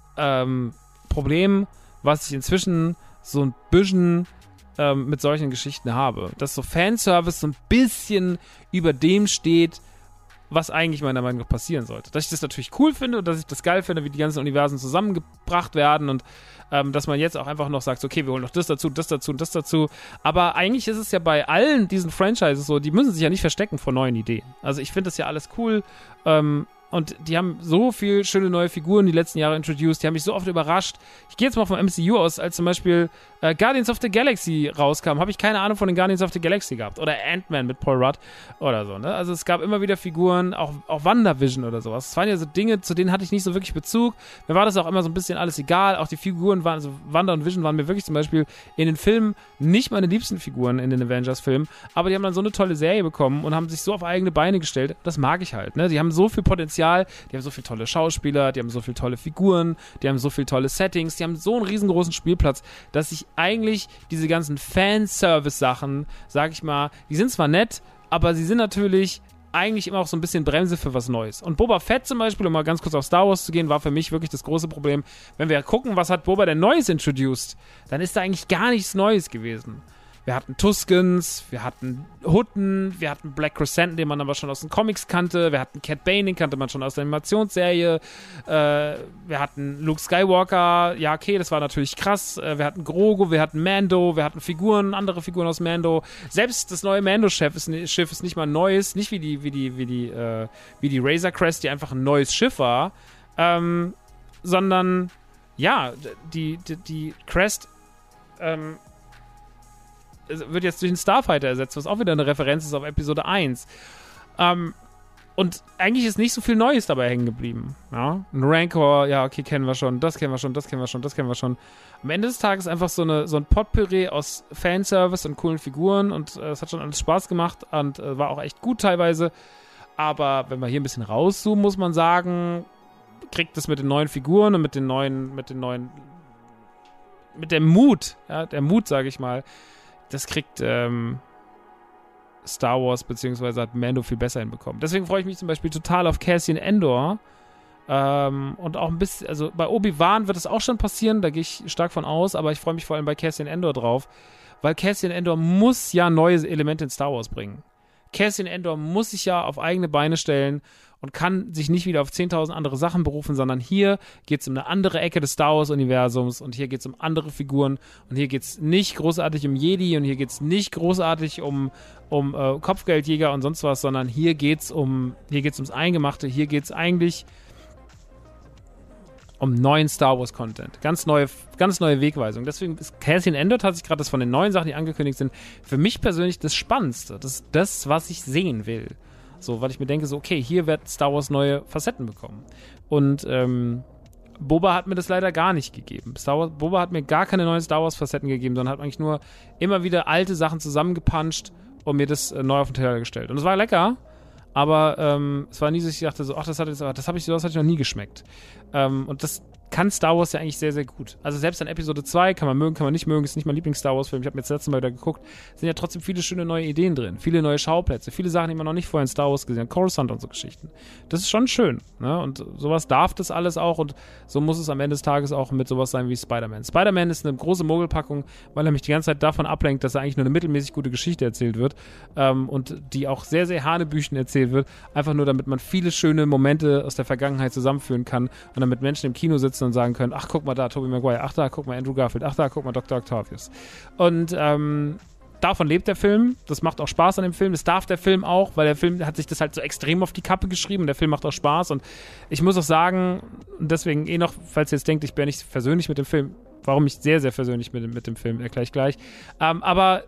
Problem, was ich inzwischen so ein bisschen mit solchen Geschichten habe. Dass so Fanservice so ein bisschen über dem steht, was eigentlich meiner Meinung nach passieren sollte. Dass ich das natürlich cool finde und dass ich das geil finde, wie die ganzen Universen zusammengebracht werden und dass man jetzt auch einfach noch sagt, okay, wir holen noch das dazu, das dazu und das dazu. Aber eigentlich ist es ja bei allen diesen Franchises so, die müssen sich ja nicht verstecken vor neuen Ideen. Also ich finde das ja alles cool und die haben so viel schöne neue Figuren die letzten Jahre introduced, die haben mich so oft überrascht. Ich gehe jetzt mal vom MCU aus, als zum Beispiel Guardians of the Galaxy rauskam, habe ich keine Ahnung von den Guardians of the Galaxy gehabt. Oder Ant-Man mit Paul Rudd oder so. Ne? Also es gab immer wieder Figuren, auch WandaVision oder sowas. Das waren ja so Dinge, zu denen hatte ich nicht so wirklich Bezug. Mir war das auch immer so ein bisschen alles egal. Auch die Figuren waren, also Wanda und Vision waren mir wirklich zum Beispiel in den Filmen nicht meine liebsten Figuren in den Avengers-Filmen, aber die haben dann so eine tolle Serie bekommen und haben sich so auf eigene Beine gestellt. Das mag ich halt. Ne? Die haben so viel Potenzial, die haben so viele tolle Schauspieler, die haben so viele tolle Figuren, die haben so viele tolle Settings, die haben so einen riesengroßen Spielplatz, dass ich eigentlich diese ganzen Fanservice-Sachen, sag ich mal, die sind zwar nett, aber sie sind natürlich eigentlich immer auch so ein bisschen Bremse für was Neues. Und Boba Fett zum Beispiel, um mal ganz kurz auf Star Wars zu gehen, war für mich wirklich das große Problem. Wenn wir gucken, was hat Boba denn Neues introduced, dann ist da eigentlich gar nichts Neues gewesen. Wir hatten Tuskens, wir hatten Hutten, wir hatten Black Chrysanthemum, den man aber schon aus den Comics kannte, wir hatten Cat Bane, den kannte man schon aus der Animationsserie, wir hatten Luke Skywalker, ja okay, das war natürlich krass, wir hatten Grogu, wir hatten Mando, wir hatten andere Figuren aus Mando, selbst das neue Mando-Schiff ist nicht mal neues, nicht wie die Razor Crest, die einfach ein neues Schiff war, sondern ja, die Crest wird jetzt durch einen Starfighter ersetzt, was auch wieder eine Referenz ist auf Episode 1. Und eigentlich ist nicht so viel Neues dabei hängen geblieben. Ja? Ein Rancor, ja, okay, kennen wir schon, das kennen wir schon, das kennen wir schon, das kennen wir schon. Am Ende des Tages einfach so ein Potpourri aus Fanservice und coolen Figuren und es hat schon alles Spaß gemacht und war auch echt gut teilweise. Aber wenn wir hier ein bisschen rauszoomen, muss man sagen, kriegt es mit den neuen Figuren und mit dem Mut, ja, der Mut, sage ich mal, das kriegt Star Wars beziehungsweise hat Mando viel besser hinbekommen. Deswegen freue ich mich zum Beispiel total auf Cassian Andor, Und auch ein bisschen, also bei Obi-Wan wird es auch schon passieren, da gehe ich stark von aus, aber ich freue mich vor allem bei Cassian Andor drauf, weil Cassian Andor muss ja neue Elemente in Star Wars bringen. Cassian Andor muss sich ja auf eigene Beine stellen und kann sich nicht wieder auf 10.000 andere Sachen berufen, sondern hier geht es um eine andere Ecke des Star Wars-Universums und hier geht es um andere Figuren und hier geht es nicht großartig um Jedi und hier geht es nicht großartig um Kopfgeldjäger und sonst was, sondern hier geht's ums Eingemachte, hier geht es eigentlich um neuen Star Wars-Content. Ganz neue Wegweisung. Deswegen ist Cassian Andor tatsächlich gerade das von den neuen Sachen, die angekündigt sind, für mich persönlich das Spannendste. Das ist das, was ich sehen will. So, weil ich mir denke, so, okay, hier wird Star Wars neue Facetten bekommen. Und Boba hat mir das leider gar nicht gegeben. Boba hat mir gar keine neuen Star Wars-Facetten gegeben, sondern hat eigentlich nur immer wieder alte Sachen zusammengepuncht und mir das neu auf den Teller gestellt. Und es war lecker, aber es war nie so, ich dachte so, ach, das hatte ich noch nie geschmeckt. Und das kann Star Wars ja eigentlich sehr, sehr gut. Also selbst in Episode 2 kann man mögen, kann man nicht mögen, ist nicht mein Lieblings-Star Wars-Film, ich habe mir jetzt letztes Mal wieder geguckt, sind ja trotzdem viele schöne neue Ideen drin, viele neue Schauplätze, viele Sachen, die man noch nicht vorher in Star Wars gesehen hat, Coruscant und so Geschichten. Das ist schon schön, ne? Und sowas darf das alles auch und so muss es am Ende des Tages auch mit sowas sein wie Spider-Man. Spider-Man ist eine große Mogelpackung, weil er mich die ganze Zeit davon ablenkt, dass er eigentlich nur eine mittelmäßig gute Geschichte erzählt wird und die auch sehr, sehr hanebüchen erzählt wird, einfach nur damit man viele schöne Momente aus der Vergangenheit zusammenführen kann und damit Menschen im Kino sitzen und sagen können, ach, guck mal da, Tobey Maguire, ach da, guck mal Andrew Garfield, ach da, guck mal Dr. Octavius. Und davon lebt der Film, das macht auch Spaß an dem Film, das darf der Film auch, weil der Film hat sich das halt so extrem auf die Kappe geschrieben und der Film macht auch Spaß und ich muss auch sagen, deswegen noch, falls ihr jetzt denkt, ich bin nicht versöhnlich mit dem Film, warum ich sehr, sehr versöhnlich mit dem Film, erkläre ich gleich, aber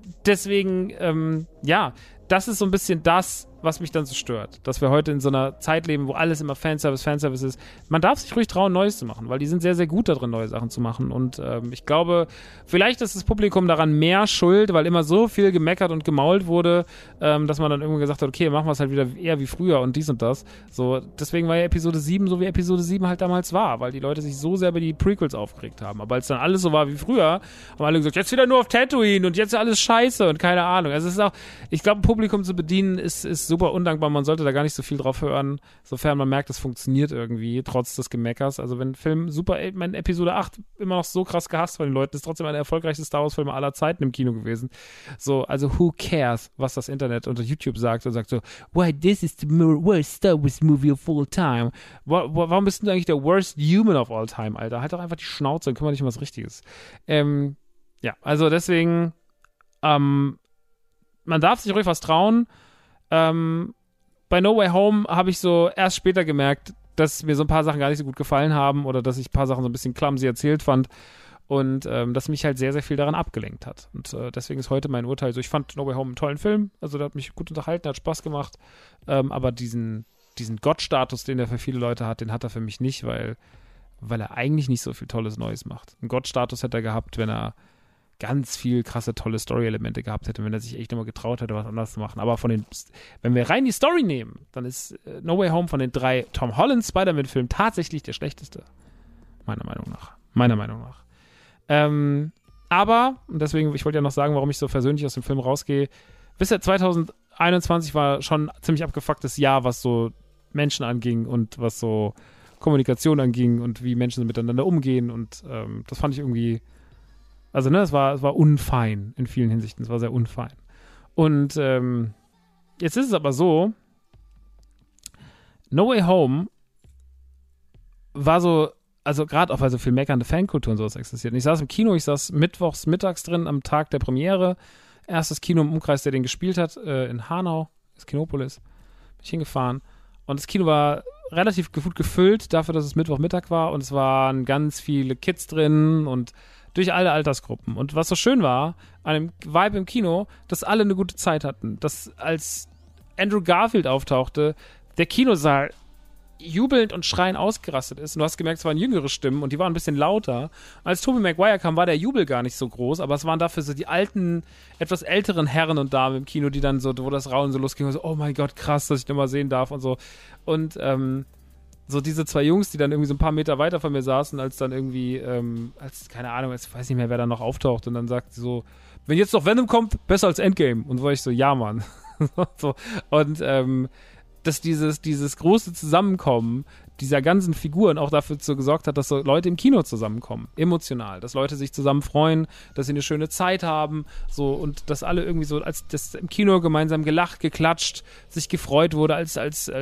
deswegen, das ist so ein bisschen das, was mich dann so stört. Dass wir heute in so einer Zeit leben, wo alles immer Fanservice ist. Man darf sich ruhig trauen, Neues zu machen, weil die sind sehr, sehr gut darin, neue Sachen zu machen. Und ich glaube, vielleicht ist das Publikum daran mehr schuld, weil immer so viel gemeckert und gemault wurde, dass man dann irgendwann gesagt hat, okay, machen wir es halt wieder eher wie früher und dies und das. So, deswegen war ja Episode 7 so, wie Episode 7 halt damals war, weil die Leute sich so sehr über die Prequels aufgeregt haben. Aber als dann alles so war wie früher, haben alle gesagt, jetzt wieder nur auf Tatooine und jetzt alles scheiße und keine Ahnung. Also es ist auch, ich glaube, ein Publikum zu bedienen ist super undankbar. Man sollte da gar nicht so viel drauf hören, sofern man merkt, es funktioniert irgendwie, trotz des Gemeckers. Also wenn ein Film super, mein Episode 8 immer noch so krass gehasst von den Leuten, ist trotzdem einer der erfolgreichsten Star Wars Filme aller Zeiten im Kino gewesen. So, also who cares, was das Internet unter YouTube sagt und sagt so, why this is the worst Star Wars movie of all time. Warum bist du eigentlich der worst human of all time, Alter? Halt doch einfach die Schnauze und kümmere dich um was Richtiges. Also deswegen, man darf sich ruhig was trauen. Bei No Way Home habe ich so erst später gemerkt, dass mir so ein paar Sachen gar nicht so gut gefallen haben oder dass ich ein paar Sachen so ein bisschen clumsy erzählt fand und dass mich halt sehr, sehr viel daran abgelenkt hat. Und deswegen ist heute mein Urteil so, ich fand No Way Home einen tollen Film, also der hat mich gut unterhalten, hat Spaß gemacht, aber diesen Gott-Status, den er für viele Leute hat, den hat er für mich nicht, weil er eigentlich nicht so viel tolles Neues macht. Einen Gott-Status hätte er gehabt, wenn er ganz viel krasse, tolle Story-Elemente gehabt hätte, wenn er sich echt nochmal getraut hätte, was anderes zu machen. Aber wenn wir rein die Story nehmen, dann ist No Way Home von den 3 Tom Holland Spider-Man-Filmen tatsächlich der schlechteste. Meiner Meinung nach. Aber, und deswegen, ich wollte ja noch sagen, warum ich so versöhnlich aus dem Film rausgehe, bisher 2021 war schon ein ziemlich abgefucktes Jahr, was so Menschen anging und was so Kommunikation anging und wie Menschen miteinander umgehen und das fand ich irgendwie. Also, es war unfein in vielen Hinsichten. Es war sehr unfein. Und jetzt ist es aber so, No Way Home war so, also gerade auch, weil so viel meckernde Fankultur und sowas existiert. Und ich saß im Kino, ich saß mittags drin am Tag der Premiere. Erstes Kino im Umkreis, der den gespielt hat, in Hanau, das Kinopolis. Bin ich hingefahren. Und das Kino war relativ gut gefüllt, dafür, dass es Mittwochmittag war. Und es waren ganz viele Kids drin und durch alle Altersgruppen. Und was so schön war, an dem Vibe im Kino, dass alle eine gute Zeit hatten. Dass als Andrew Garfield auftauchte, der Kinosaal jubelnd und schreiend ausgerastet ist. Und du hast gemerkt, es waren jüngere Stimmen und die waren ein bisschen lauter. Als Tobey Maguire kam, war der Jubel gar nicht so groß, aber es waren dafür so die alten, etwas älteren Herren und Damen im Kino, die dann so, wo das Raunen so losging, so, oh mein Gott, krass, dass ich den mal sehen darf und so. Und so diese 2 Jungs, die dann irgendwie so ein paar Meter weiter von mir saßen, als dann irgendwie, keine Ahnung, ich weiß nicht mehr, wer da noch auftaucht und dann sagt sie so, wenn jetzt noch Venom kommt, besser als Endgame. Und wo ich so, ja, Mann. so. Und dass dieses große Zusammenkommen dieser ganzen Figuren auch dafür gesorgt hat, dass so Leute im Kino zusammenkommen, emotional, dass Leute sich zusammen freuen, dass sie eine schöne Zeit haben, so, und dass alle irgendwie so, als das im Kino gemeinsam gelacht, geklatscht, sich gefreut wurde, als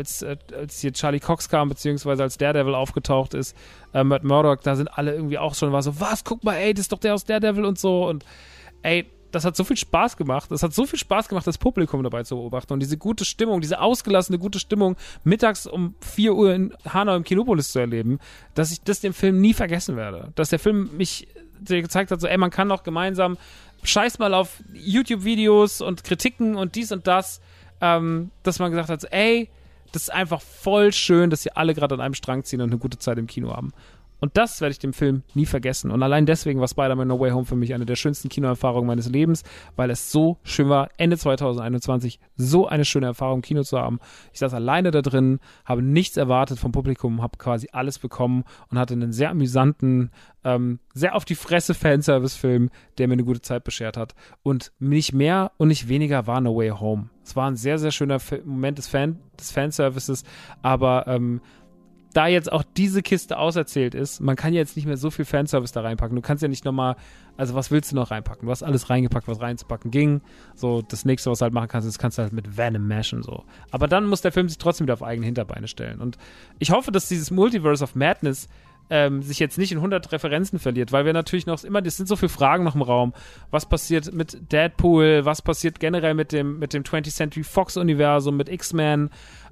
hier Charlie Cox kam, beziehungsweise als Daredevil aufgetaucht ist, Matt Murdock, da sind alle irgendwie auch schon, war so, was, guck mal, ey, das ist doch der aus Daredevil und so, und ey, das hat so viel Spaß gemacht. Es hat so viel Spaß gemacht, das Publikum dabei zu beobachten und diese gute Stimmung, diese ausgelassene gute Stimmung mittags um 4 Uhr in Hanau im Kinopolis zu erleben, dass ich das dem Film nie vergessen werde. Dass der Film mich gezeigt hat, so, ey, man kann doch gemeinsam, scheiß mal auf YouTube-Videos und Kritiken und dies und das, dass man gesagt hat, so, ey, das ist einfach voll schön, dass ihr alle gerade an einem Strang ziehen und eine gute Zeit im Kino haben. Und das werde ich dem Film nie vergessen. Und allein deswegen war Spider-Man No Way Home für mich eine der schönsten Kinoerfahrungen meines Lebens, weil es so schön war, Ende 2021 so eine schöne Erfahrung im Kino zu haben. Ich saß alleine da drin, habe nichts erwartet vom Publikum, habe quasi alles bekommen und hatte einen sehr amüsanten, sehr auf die Fresse Fanservice-Film, der mir eine gute Zeit beschert hat. Und nicht mehr und nicht weniger war No Way Home. Es war ein sehr, sehr schöner Moment des Fanservices, aber da jetzt auch diese Kiste auserzählt ist, man kann ja jetzt nicht mehr so viel Fanservice da reinpacken. Du kannst ja nicht nochmal, also was willst du noch reinpacken? Du hast alles reingepackt, was reinzupacken ging. So, das nächste, was du halt machen kannst, ist, kannst du halt mit Venom mashen, so. Aber dann muss der Film sich trotzdem wieder auf eigene Hinterbeine stellen. Und ich hoffe, dass dieses Multiverse of Madness sich jetzt nicht in 100 Referenzen verliert, weil wir natürlich noch immer, das sind so viele Fragen noch im Raum. Was passiert mit Deadpool? Was passiert generell mit dem 20th Century Fox Universum, mit X-Men?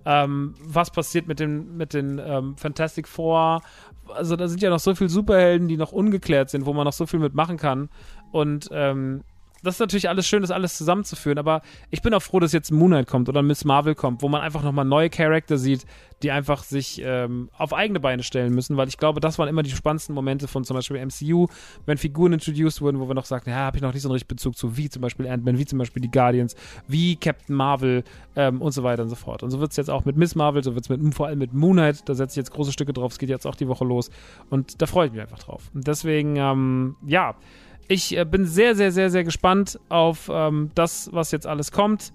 Was passiert mit den Fantastic Four? Also da sind ja noch so viele Superhelden, die noch ungeklärt sind, wo man noch so viel mitmachen kann. Und das ist natürlich alles schön, das alles zusammenzuführen, aber ich bin auch froh, dass jetzt Moon Knight kommt oder Miss Marvel kommt, wo man einfach nochmal neue Charakter sieht, die einfach sich auf eigene Beine stellen müssen, weil ich glaube, das waren immer die spannendsten Momente von zum Beispiel MCU, wenn Figuren introduced wurden, wo wir noch sagten, ja, habe ich noch nicht so einen richtigen Bezug zu, wie zum Beispiel Ant-Man, wie zum Beispiel die Guardians, wie Captain Marvel und so weiter und so fort. Und so wird es jetzt auch mit Miss Marvel, so wird es vor allem mit Moon Knight, da setze ich jetzt große Stücke drauf, es geht jetzt auch die Woche los und da freue ich mich einfach drauf. Und deswegen, ja, ich bin sehr, sehr, sehr, sehr gespannt auf das, was jetzt alles kommt.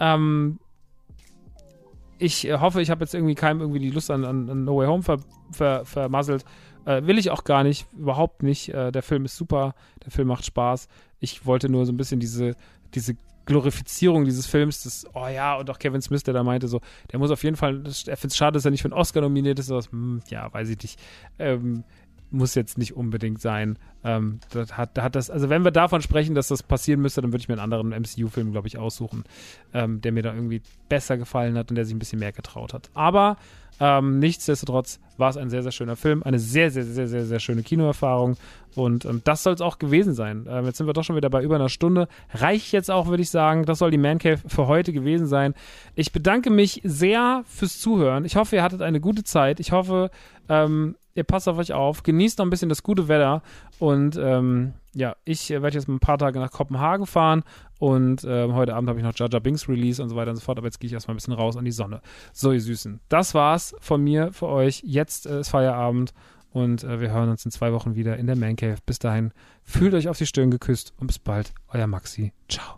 Ich hoffe, ich habe jetzt irgendwie keinem irgendwie die Lust an No Way Home vermasselt. Will ich auch gar nicht, überhaupt nicht. Der Film ist super, der Film macht Spaß. Ich wollte nur so ein bisschen diese Glorifizierung dieses Films, oh ja, und auch Kevin Smith, der da meinte, so, der muss auf jeden Fall, er findet es schade, dass er nicht für einen Oscar nominiert ist, sowas, ja, weiß ich nicht. Muss jetzt nicht unbedingt sein. Hat das, also wenn wir davon sprechen, dass das passieren müsste, dann würde ich mir einen anderen MCU-Film, glaube ich, aussuchen, der mir da irgendwie besser gefallen hat und der sich ein bisschen mehr getraut hat. Aber nichtsdestotrotz war es ein sehr, sehr schöner Film, eine sehr, sehr, sehr, sehr, sehr schöne Kinoerfahrung und das soll es auch gewesen sein. Jetzt sind wir doch schon wieder bei über einer Stunde. Reicht jetzt auch, würde ich sagen. Das soll die Man Cave für heute gewesen sein. Ich bedanke mich sehr fürs Zuhören. Ich hoffe, ihr hattet eine gute Zeit. Ich hoffe, ihr passt auf euch auf, genießt noch ein bisschen das gute Wetter und ja, ich werde jetzt mal ein paar Tage nach Kopenhagen fahren und heute Abend habe ich noch Jar Jar Binks Release und so weiter und so fort, aber jetzt gehe ich erstmal ein bisschen raus an die Sonne. So, ihr Süßen, das war's von mir für euch. Jetzt ist Feierabend und wir hören uns in 2 Wochen wieder in der Man Cave. Bis dahin, fühlt euch auf die Stirn geküsst und bis bald, euer Maxi. Ciao.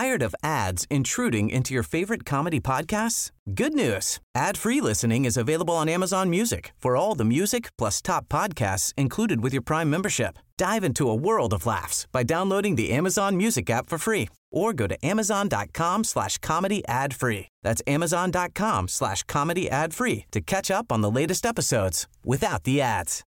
Tired of ads intruding into your favorite comedy podcasts? Good news. Ad-free listening is available on Amazon Music for all the music plus top podcasts included with your Prime membership. Dive into a world of laughs by downloading the Amazon Music app for free or go to amazon.com/comedy ad-free. That's amazon.com/comedy ad-free to catch up on the latest episodes without the ads.